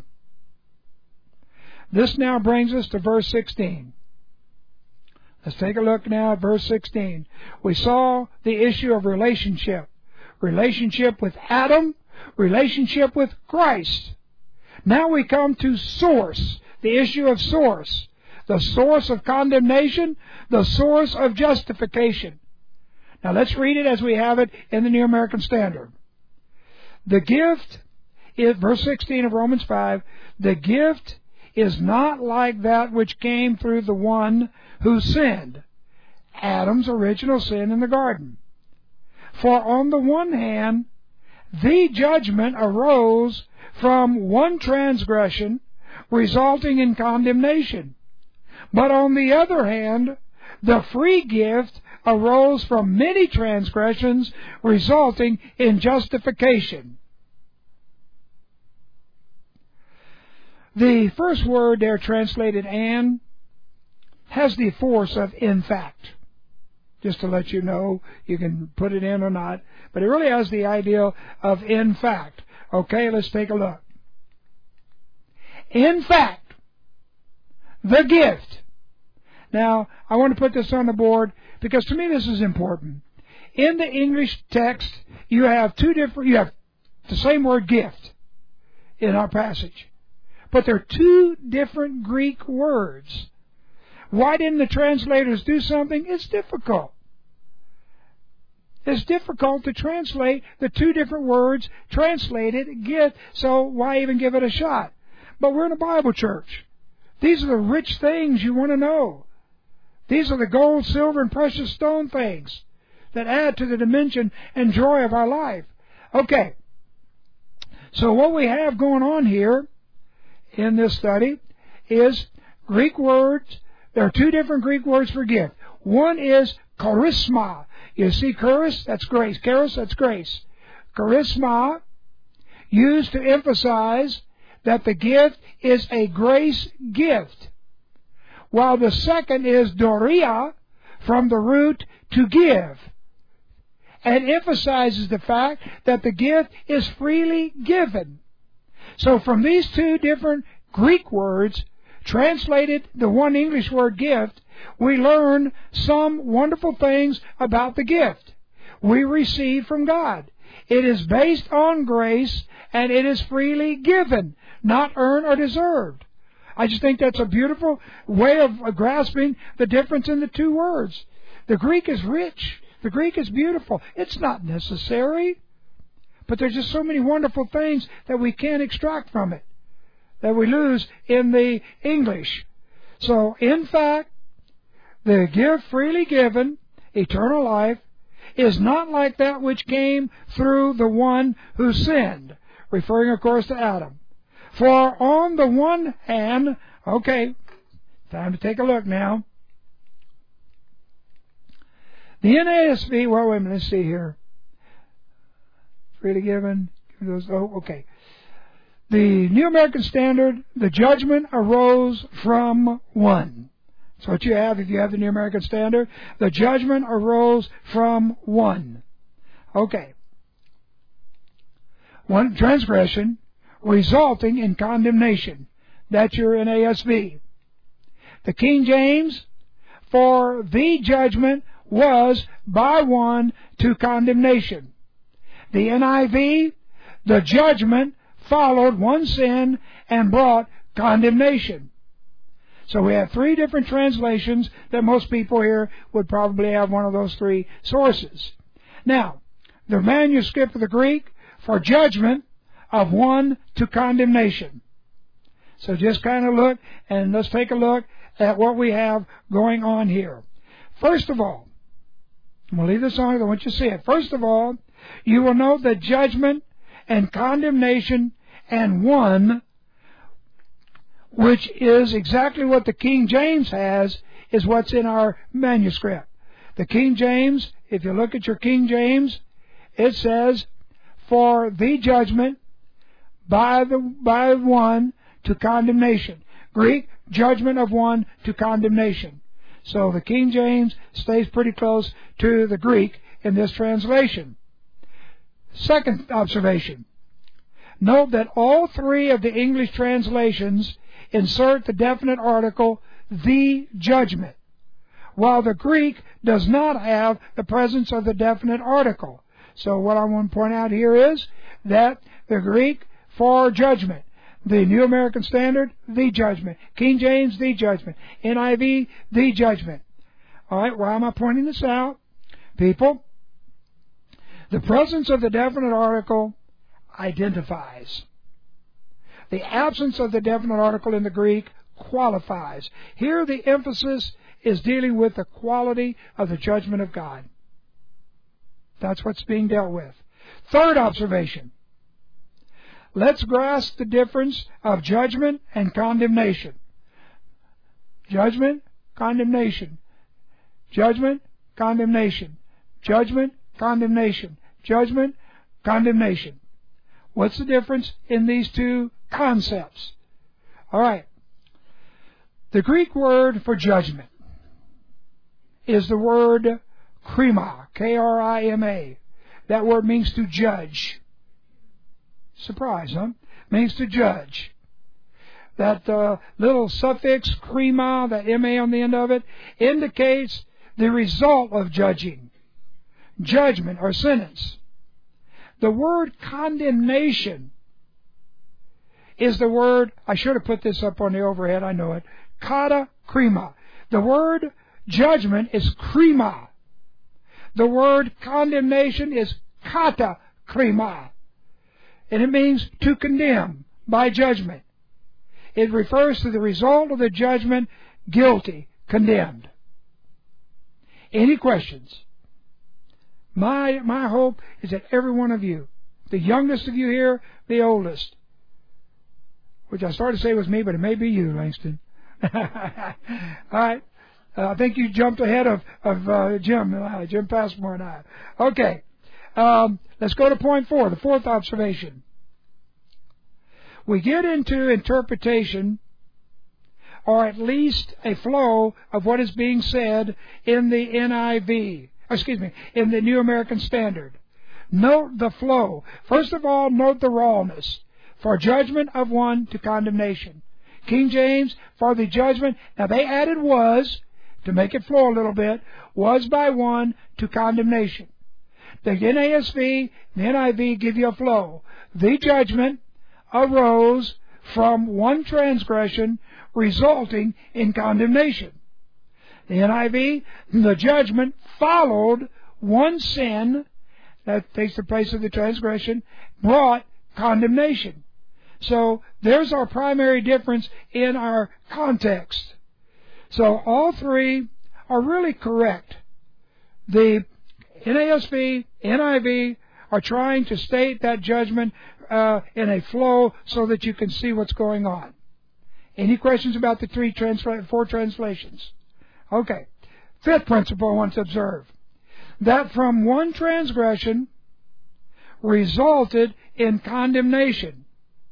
This now brings us to verse 16. Let's take a look now at verse 16. We saw the issue of relationship. Relationship with Adam, relationship with Christ. Now we come to source, the issue of source. The source of condemnation, the source of justification. Now let's read it as we have it in the New American Standard. The gift, verse 16 of Romans 5, the gift is not like that which came through the one who sinned, Adam's original sin in the garden. For on the one hand, the judgment arose from one transgression, resulting in condemnation. But on the other hand, the free gift arose from many transgressions, resulting in justification. The first word there translated "and" has the force of "in fact." Just to let you know, you can put it in or not, but it really has the idea of "in fact." Okay, let's take a look. In fact, the gift. Now, I want to put this on the board because to me this is important. In the English text, you have the same word "gift" in our passage. But there are two different Greek words. Why didn't the translators do something? It's difficult. It's difficult to translate the two different words translated "gift," so why even give it a shot? But we're in a Bible church. These are the rich things you want to know. These are the gold, silver, and precious stone things that add to the dimension and joy of our life. Okay. So what we have going on here in this study is Greek words. There are two different Greek words for gift. One is charisma. You see charis, that's grace. Charis, that's grace. Charisma, used to emphasize that the gift is a grace gift. While the second is doria, from the root to give, and emphasizes the fact that the gift is freely given. So from these two different Greek words, translated the one English word "gift," we learn some wonderful things about the gift we receive from God. It is based on grace, and it is freely given, not earned or deserved. I just think that's a beautiful way of grasping the difference in the two words. The Greek is rich. The Greek is beautiful. It's not necessary. But there's just so many wonderful things that we can't extract from it, that we lose in the English. So, in fact, the gift freely given, eternal life, is not like that which came through the one who sinned, referring, of course, to Adam. For on the one hand, okay, time to take a look now. The NASB, well, wait a minute, let's see here. Freely given. Okay. The New American Standard, the judgment arose from one. That's what you have if you have the New American Standard. The judgment arose from one. Okay. One transgression resulting in condemnation. That's your NASB. The King James, for the judgment was by one to condemnation. The NIV, the judgment followed one sin and brought condemnation. So we have three different translations that most people here would probably have one of those three sources. Now, the manuscript of the Greek, for judgment of one to condemnation. So just kind of look, and let's take a look at what we have going on here. First of all, I'm going to leave this on, I want you to see it. First of all, you will note that judgment and condemnation and one, which is exactly what the King James has, is what's in our manuscript. The King James, if you look at your King James, it says, for the judgment by one to condemnation. Greek, judgment of one to condemnation. So the King James stays pretty close to the Greek in this translation. Second observation. Note that all three of the English translations insert the definite article, the judgment, while the Greek does not have the presence of the definite article. So what I want to point out here is that the Greek, for judgment. The New American Standard, the judgment. King James, the judgment. NIV, the judgment. All right, why am I pointing this out? People, the presence of the definite article identifies. The absence of the definite article in the Greek qualifies. Here the emphasis is dealing with the quality of the judgment of God. That's what's being dealt with. Third observation. Let's grasp the difference of judgment and condemnation. Judgment, condemnation. Judgment, condemnation. Judgment, condemnation. Judgment, condemnation. What's the difference in these two concepts? All right. The Greek word for judgment is the word krima, K-R-I-M-A. That word means to judge. Surprise, huh? Means to judge. That little suffix, krima, that M-A on the end of it, indicates the result of judging. Judgment or sentence. The word condemnation is the word, I should have put this up on the overhead, I know it, kata krima. The word judgment is krima. The word condemnation is kata krima. And it means to condemn by judgment. It refers to the result of the judgment, guilty, condemned. Any questions? My hope is that every one of you, the youngest of you here, the oldest, which I started to say was me, but it may be you, Langston. All right. I think you jumped ahead of Jim Passmore and I. Okay. Let's go to point 4, the fourth observation. We get into interpretation, or at least a flow of what is being said in the NIV, in the New American Standard. Note the flow. First of all, note the rawness. For judgment of one to condemnation. King James, for the judgment, now they added was, to make it flow a little bit, was by one to condemnation. The NASB, the NIV give you a flow. The judgment arose from one transgression resulting in condemnation. The NIV, the judgment followed one sin, that takes the place of the transgression, brought condemnation. So there's our primary difference in our context. So all three are really correct. The NASB, NIV are trying to state that judgment in a flow so that you can see what's going on. Any questions about the four translations? Okay. Fifth principle I want to observe. That from one transgression resulted in condemnation,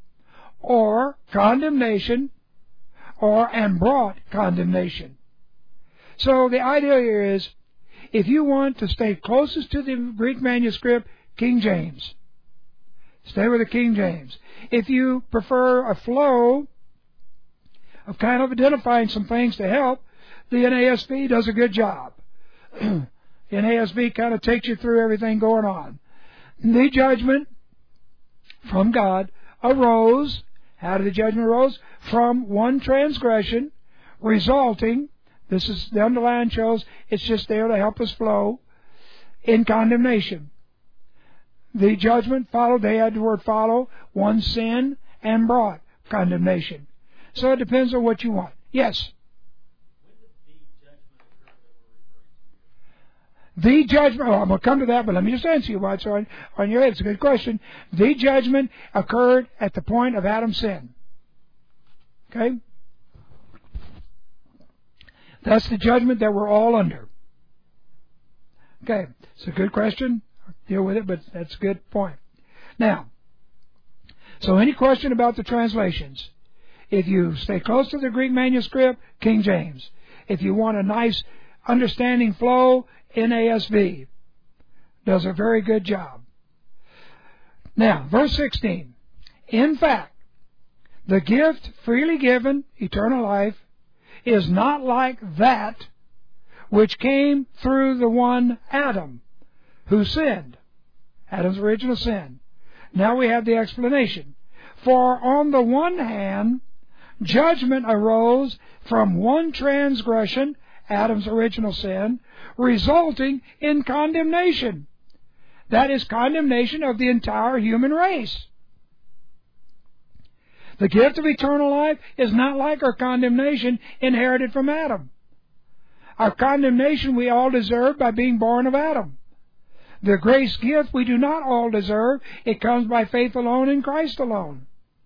or condemnation, and brought condemnation. So the idea here is, if you want to stay closest to the Greek manuscript, King James. Stay with the King James. If you prefer a flow of kind of identifying some things to help, the NASB does a good job. NASB kind of takes you through everything going on. The judgment from God arose. How did the judgment arose? From one transgression resulting, this is the underline shows, it's just there to help us flow, in condemnation. The judgment followed, they had the word follow, one sin, and brought condemnation. So it depends on what you want. Yes? The judgment, I'm going to come to that, but let me just answer you while it's on your head. It's a good question. The judgment occurred at the point of Adam's sin. Okay? That's the judgment that we're all under. Okay, it's a good question. I'll deal with it, but that's a good point. Now, so any question about the translations? If you stay close to the Greek manuscript, King James. If you want a nice understanding flow, NASB does a very good job. Now, verse 16. In fact, the gift freely given, eternal life, is not like that which came through the one Adam who sinned. Adam's original sin. Now we have the explanation. For on the one hand, judgment arose from one transgression, Adam's original sin, resulting in condemnation. That is condemnation of the entire human race. The gift of eternal life is not like our condemnation inherited from Adam. Our condemnation we all deserve by being born of Adam. The grace gift we do not all deserve. It comes by faith alone in Christ alone.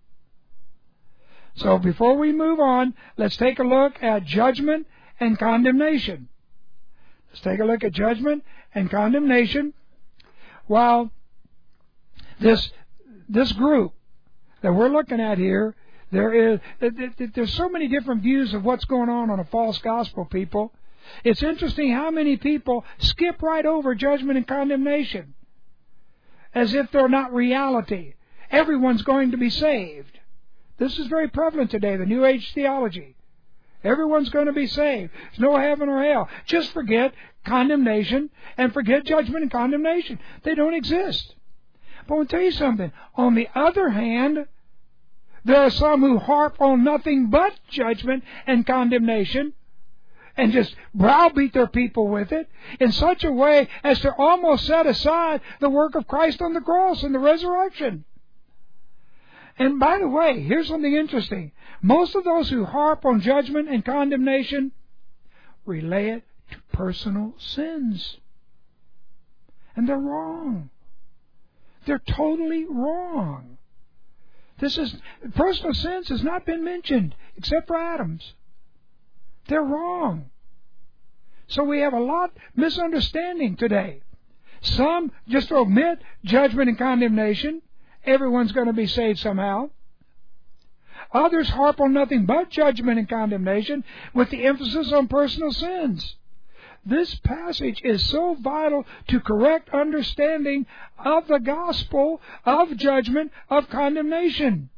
So before we move on, let's take a look at judgment and condemnation. Let's take a look at judgment and condemnation. While this group that we're looking at here, there's so many different views of what's going on a false gospel, people. It's interesting how many people skip right over judgment and condemnation as if they're not reality. Everyone's going to be saved. This is very prevalent today, the New Age theology. Everyone's going to be saved. There's no heaven or hell. Just forget condemnation and forget judgment and condemnation. They don't exist. But I want to tell you something. On the other hand, there are some who harp on nothing but judgment and condemnation and just browbeat their people with it in such a way as to almost set aside the work of Christ on the cross and the resurrection. And by the way, here's something interesting. Most of those who harp on judgment and condemnation relay it to personal sins. And they're wrong. They're totally wrong. Personal sins has not been mentioned except for Adam's. They're wrong. So we have a lot of misunderstanding today. Some just omit judgment and condemnation. Everyone's going to be saved somehow. Others harp on nothing but judgment and condemnation with the emphasis on personal sins. This passage is so vital to correct understanding of the gospel, of judgment, of condemnation.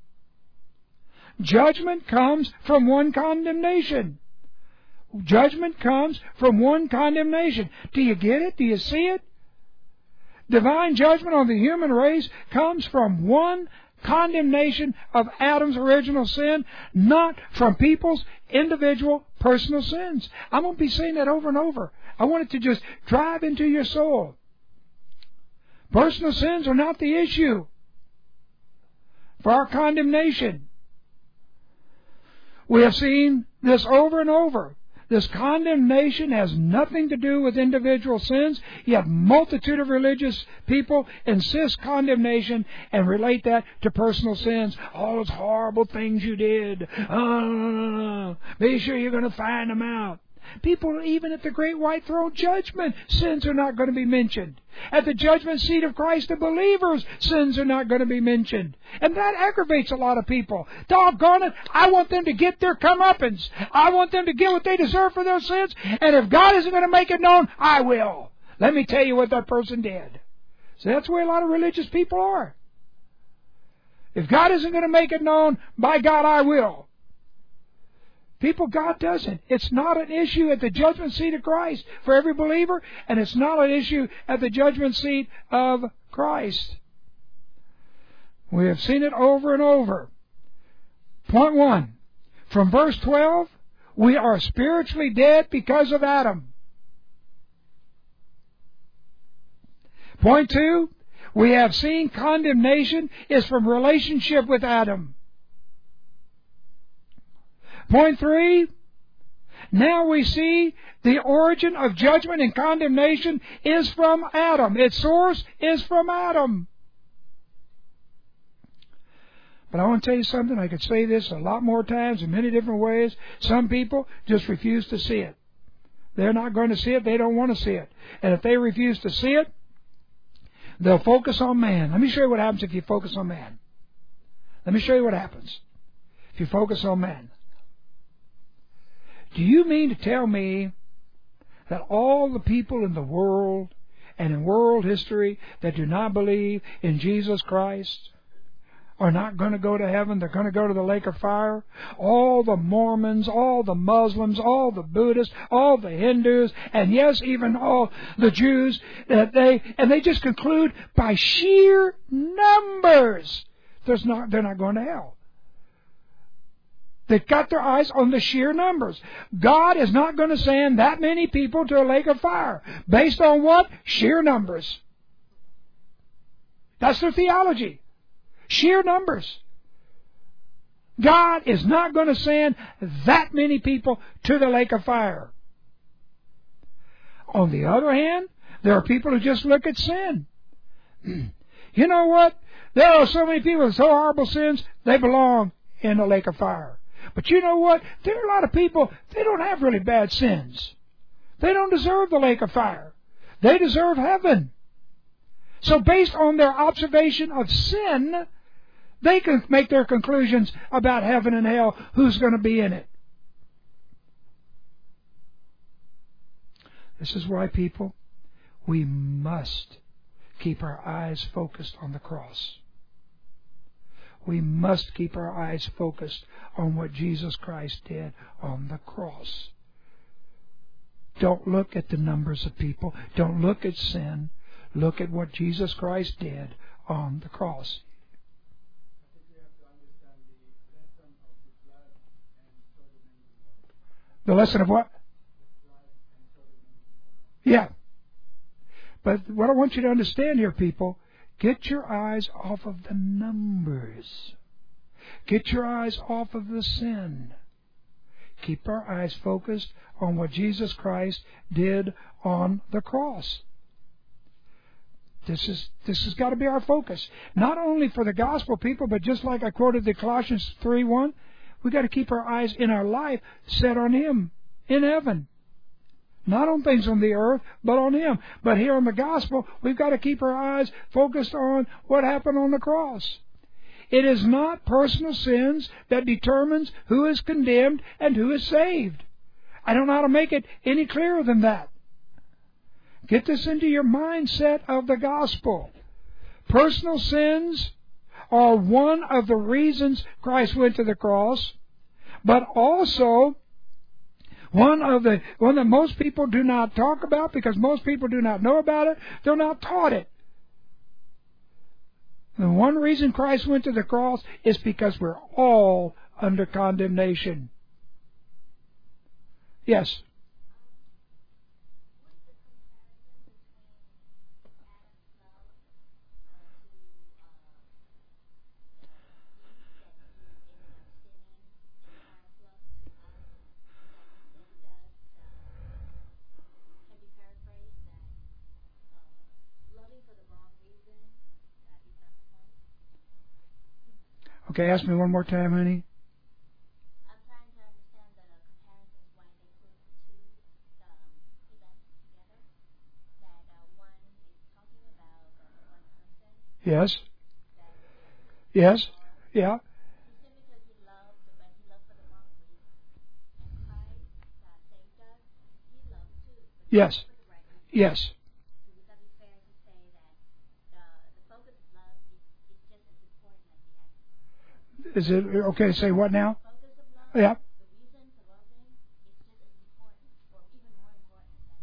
Judgment comes from one condemnation. Judgment comes from one condemnation. Do you get it? Do you see it? Divine judgment on the human race comes from one condemnation of Adam's original sin, not from people's individual personal sins. I'm going to be saying that over and over. I want it to just drive into your soul. Personal sins are not the issue for our condemnation. We have seen this over and over. This condemnation has nothing to do with individual sins. Yet multitude of religious people insist condemnation and relate that to personal sins. All those horrible things you did. Be sure you're going to find them out. People, even at the great white throne judgment, sins are not going to be mentioned. At the judgment seat of Christ, the believers, sins are not going to be mentioned. And that aggravates a lot of people. Doggone it, I want them to get their comeuppance. I want them to get what they deserve for their sins. And if God isn't going to make it known, I will. Let me tell you what that person did. So that's where a lot of religious people are. If God isn't going to make it known, by God, I will. People, God doesn't. It's not an issue at the judgment seat of Christ for every believer, and it's not an issue at the judgment seat of Christ. We have seen it over and over. Point 1. From verse 12, we are spiritually dead because of Adam. Point 2, we have seen condemnation is from relationship with Adam. Point 3, now we see the origin of judgment and condemnation is from Adam. Its source is from Adam. But I want to tell you something. I could say this a lot more times in many different ways. Some people just refuse to see it. They're not going to see it. They don't want to see it. And if they refuse to see it, they'll focus on man. Let me show you what happens if you focus on man. Let me show you what happens if you focus on man. Do you mean to tell me that all the people in the world and in world history that do not believe in Jesus Christ are not going to go to heaven? They're going to go to the lake of fire? All the Mormons, all the Muslims, all the Buddhists, all the Hindus, and yes, even all the Jews, they just conclude by sheer numbers they're not going to hell. They've got their eyes on the sheer numbers. God is not going to send that many people to a lake of fire. Based on what? Sheer numbers. That's their theology. Sheer numbers. God is not going to send that many people to the lake of fire. On the other hand, there are people who just look at sin. You know what? There are so many people with so horrible sins, they belong in the lake of fire. But you know what? There are a lot of people, they don't have really bad sins. They don't deserve the lake of fire. They deserve heaven. So based on their observation of sin, they can make their conclusions about heaven and hell, who's going to be in it. This is why, people, we must keep our eyes focused on the cross. We must keep our eyes focused on what Jesus Christ did on the cross. Don't look at the numbers of people. Don't look at sin. Look at what Jesus Christ did on the cross. The lesson of what? Yeah. But what I want you to understand here, people, get your eyes off of the numbers. Get your eyes off of the sin. Keep our eyes focused on what Jesus Christ did on the cross. This has got to be our focus. Not only for the gospel, people, but just like I quoted the Colossians 3:1, we've got to keep our eyes in our life set on Him in heaven. Not on things on the earth, but on Him. But here on the gospel, we've got to keep our eyes focused on what happened on the cross. It is not personal sins that determines who is condemned and who is saved. I don't know how to make it any clearer than that. Get this into your mindset of the gospel. Personal sins are one of the reasons Christ went to the cross, but also one that most people do not talk about because most people do not know about it. They're not taught it. The one reason Christ went to the cross is because we're all under condemnation. Yes. Okay, ask me one more time, honey. I'm trying to understand the comparisons when they put the two events together. That one is talking about one person. Yes. Yes. Yeah. Simply because he loved, but he loved for the wrong reason. And Christ saved us. He loved too. But Yes. for the right reason. Yes. So would that be fair to say that the focus of love is just as important as the act? Is it okay to say what now? Focus of love, Yeah. the reason to love him is just as important, or even more important than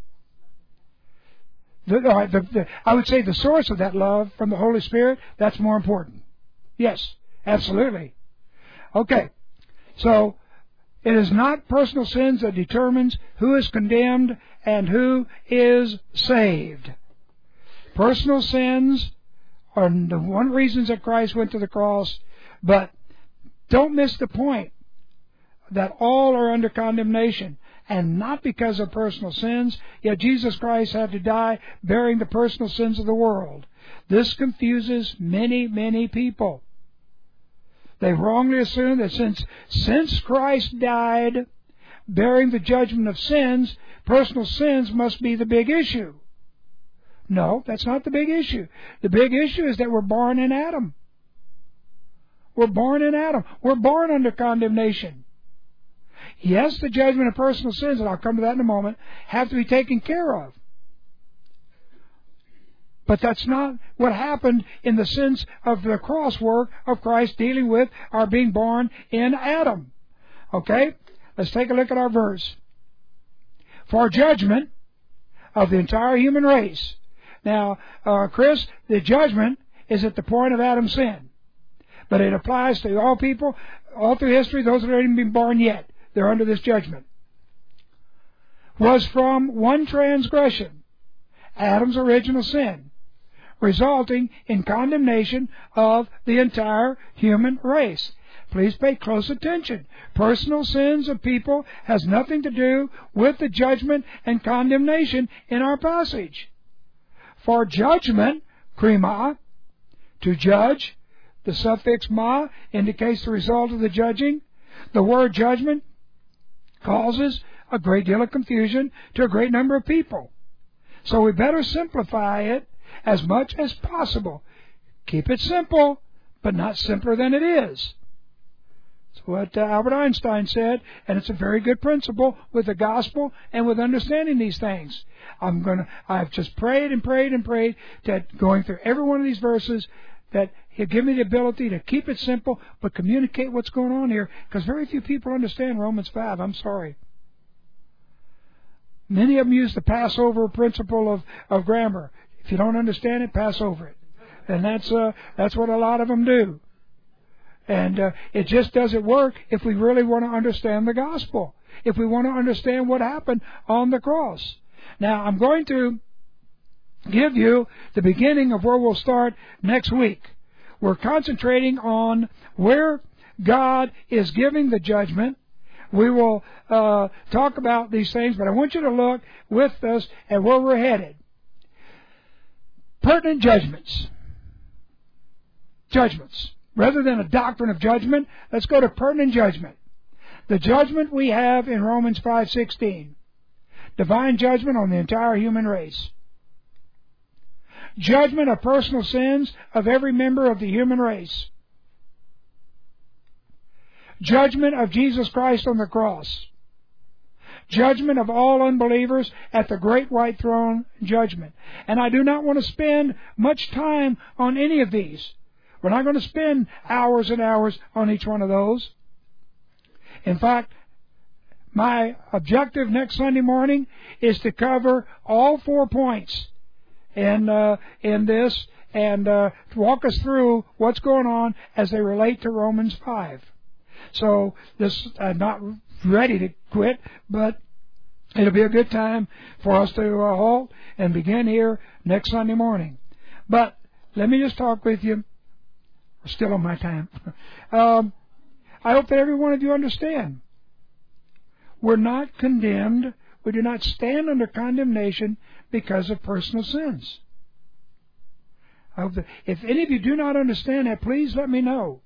the act of love itself. I would say the source of that love from the Holy Spirit, that's more important. Yes, absolutely. Okay, so it is not personal sins that determines who is condemned and who is saved. Personal sins are the one reasons that Christ went to the cross, but don't miss the point that all are under condemnation, and not because of personal sins, yet Jesus Christ had to die bearing the personal sins of the world. This confuses many, many people. They wrongly assume that since Christ died bearing the judgment of sins, personal sins must be the big issue. No, that's not the big issue. The big issue is that we're born in Adam. We're born in Adam. We're born under condemnation. Yes, the judgment of personal sins, and I'll come to that in a moment, have to be taken care of. But that's not what happened in the sense of the cross work of Christ dealing with our being born in Adam. Okay? Let's take a look at our verse. For judgment of the entire human race. Now, Chris, the judgment is at the point of Adam's sin. But it applies to all people, all through history, those that haven't even been born yet. They're under this judgment. Was from one transgression, Adam's original sin, resulting in condemnation of the entire human race. Please pay close attention. Personal sins of people has nothing to do with the judgment and condemnation in our passage. For judgment, krima, to judge, the suffix ma indicates the result of the judging. The word judgment causes a great deal of confusion to a great number of people. So we better simplify it as much as possible. Keep it simple, but not simpler than it is. That's what Albert Einstein said, and it's a very good principle with the gospel and with understanding these things. I've just prayed and prayed and prayed that going through every one of these verses, that He'll give me the ability to keep it simple, but communicate what's going on here, because very few people understand Romans 5. I'm sorry. Many of them use the Passover principle of grammar. If you don't understand it, pass over it. And that's what a lot of them do. And it just doesn't work if we really want to understand the gospel, if we want to understand what happened on the cross. Now, I'm going to give you the beginning of where we'll start next week. We're concentrating on where God is giving the judgment. We will talk about these things, but I want you to look with us at where we're headed. Pertinent judgments. Judgments. Rather than a doctrine of judgment, let's go to pertinent judgment. The judgment we have in Romans 5:16. Divine judgment on the entire human race. Judgment of personal sins of every member of the human race. Judgment of Jesus Christ on the cross. Judgment of all unbelievers at the great white throne judgment. And I do not want to spend much time on any of these. We're not going to spend hours and hours on each one of those. In fact, my objective next Sunday morning is to cover all 4 points in this and to walk us through what's going on as they relate to Romans 5. So this, I'm not ready to quit, but it'll be a good time for us to halt and begin here next Sunday morning. But let me just talk with you. We're still on my time. I hope that every one of you understand. We're not condemned. We do not stand under condemnation because of personal sins. I hope that if any of you do not understand that, please let me know.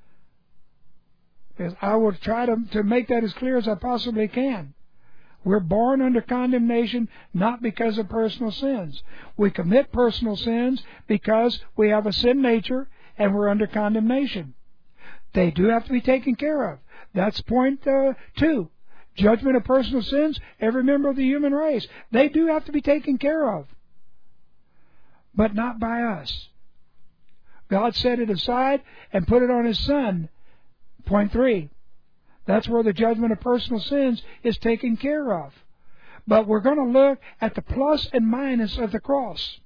Because I will try to make that as clear as I possibly can. We're born under condemnation not because of personal sins. We commit personal sins because we have a sin nature and we're under condemnation. They do have to be taken care of. That's point 2. Judgment of personal sins, every member of the human race. They do have to be taken care of. But not by us. God set it aside and put it on His Son. Point 3. That's where the judgment of personal sins is taken care of. But we're going to look at the plus and minus of the cross.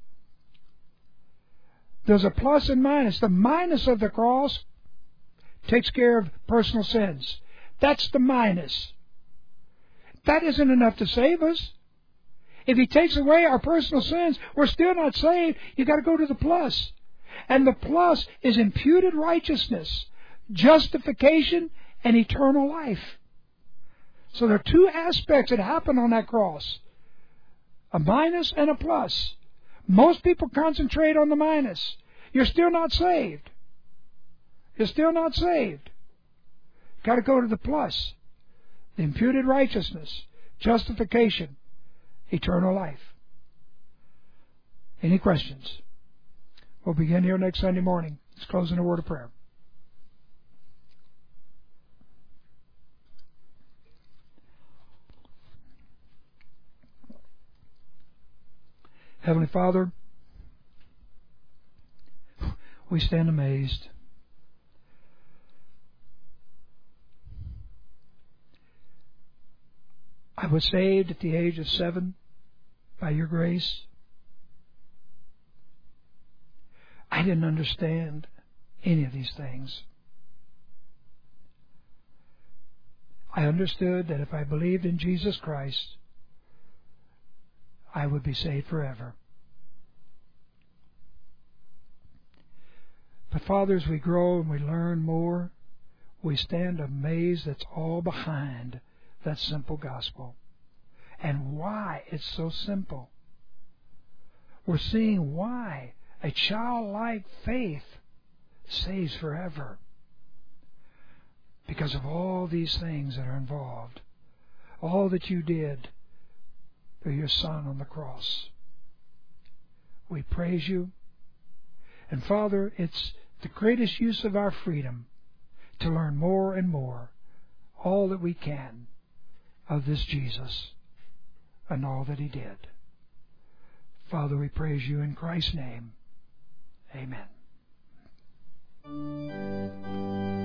There's a plus and minus. The minus of the cross takes care of personal sins. That's the minus. That isn't enough to save us. If He takes away our personal sins, we're still not saved. You've got to go to the plus. And the plus is imputed righteousness, justification, and eternal life. So there are 2 aspects that happen on that cross. A minus and a plus. Most people concentrate on the minus. You're still not saved. You're still not saved. You've got to go to the plus. The imputed righteousness, justification, eternal life. Any questions? We'll begin here next Sunday morning. Let's close in a word of prayer. Heavenly Father, we stand amazed. I was saved at the age of 7 by Your grace. I didn't understand any of these things. I understood that if I believed in Jesus Christ, I would be saved forever. But Father, as we grow and we learn more, we stand amazed that's all behind that simple gospel. And why it's so simple. We're seeing why a childlike faith saves forever. Because of all these things that are involved. all that you did through your Son on the cross. We praise you. And Father, it's the greatest use of our freedom to learn more and more, all that we can, of this Jesus and all that He did. Father, we praise you in Christ's name. Amen.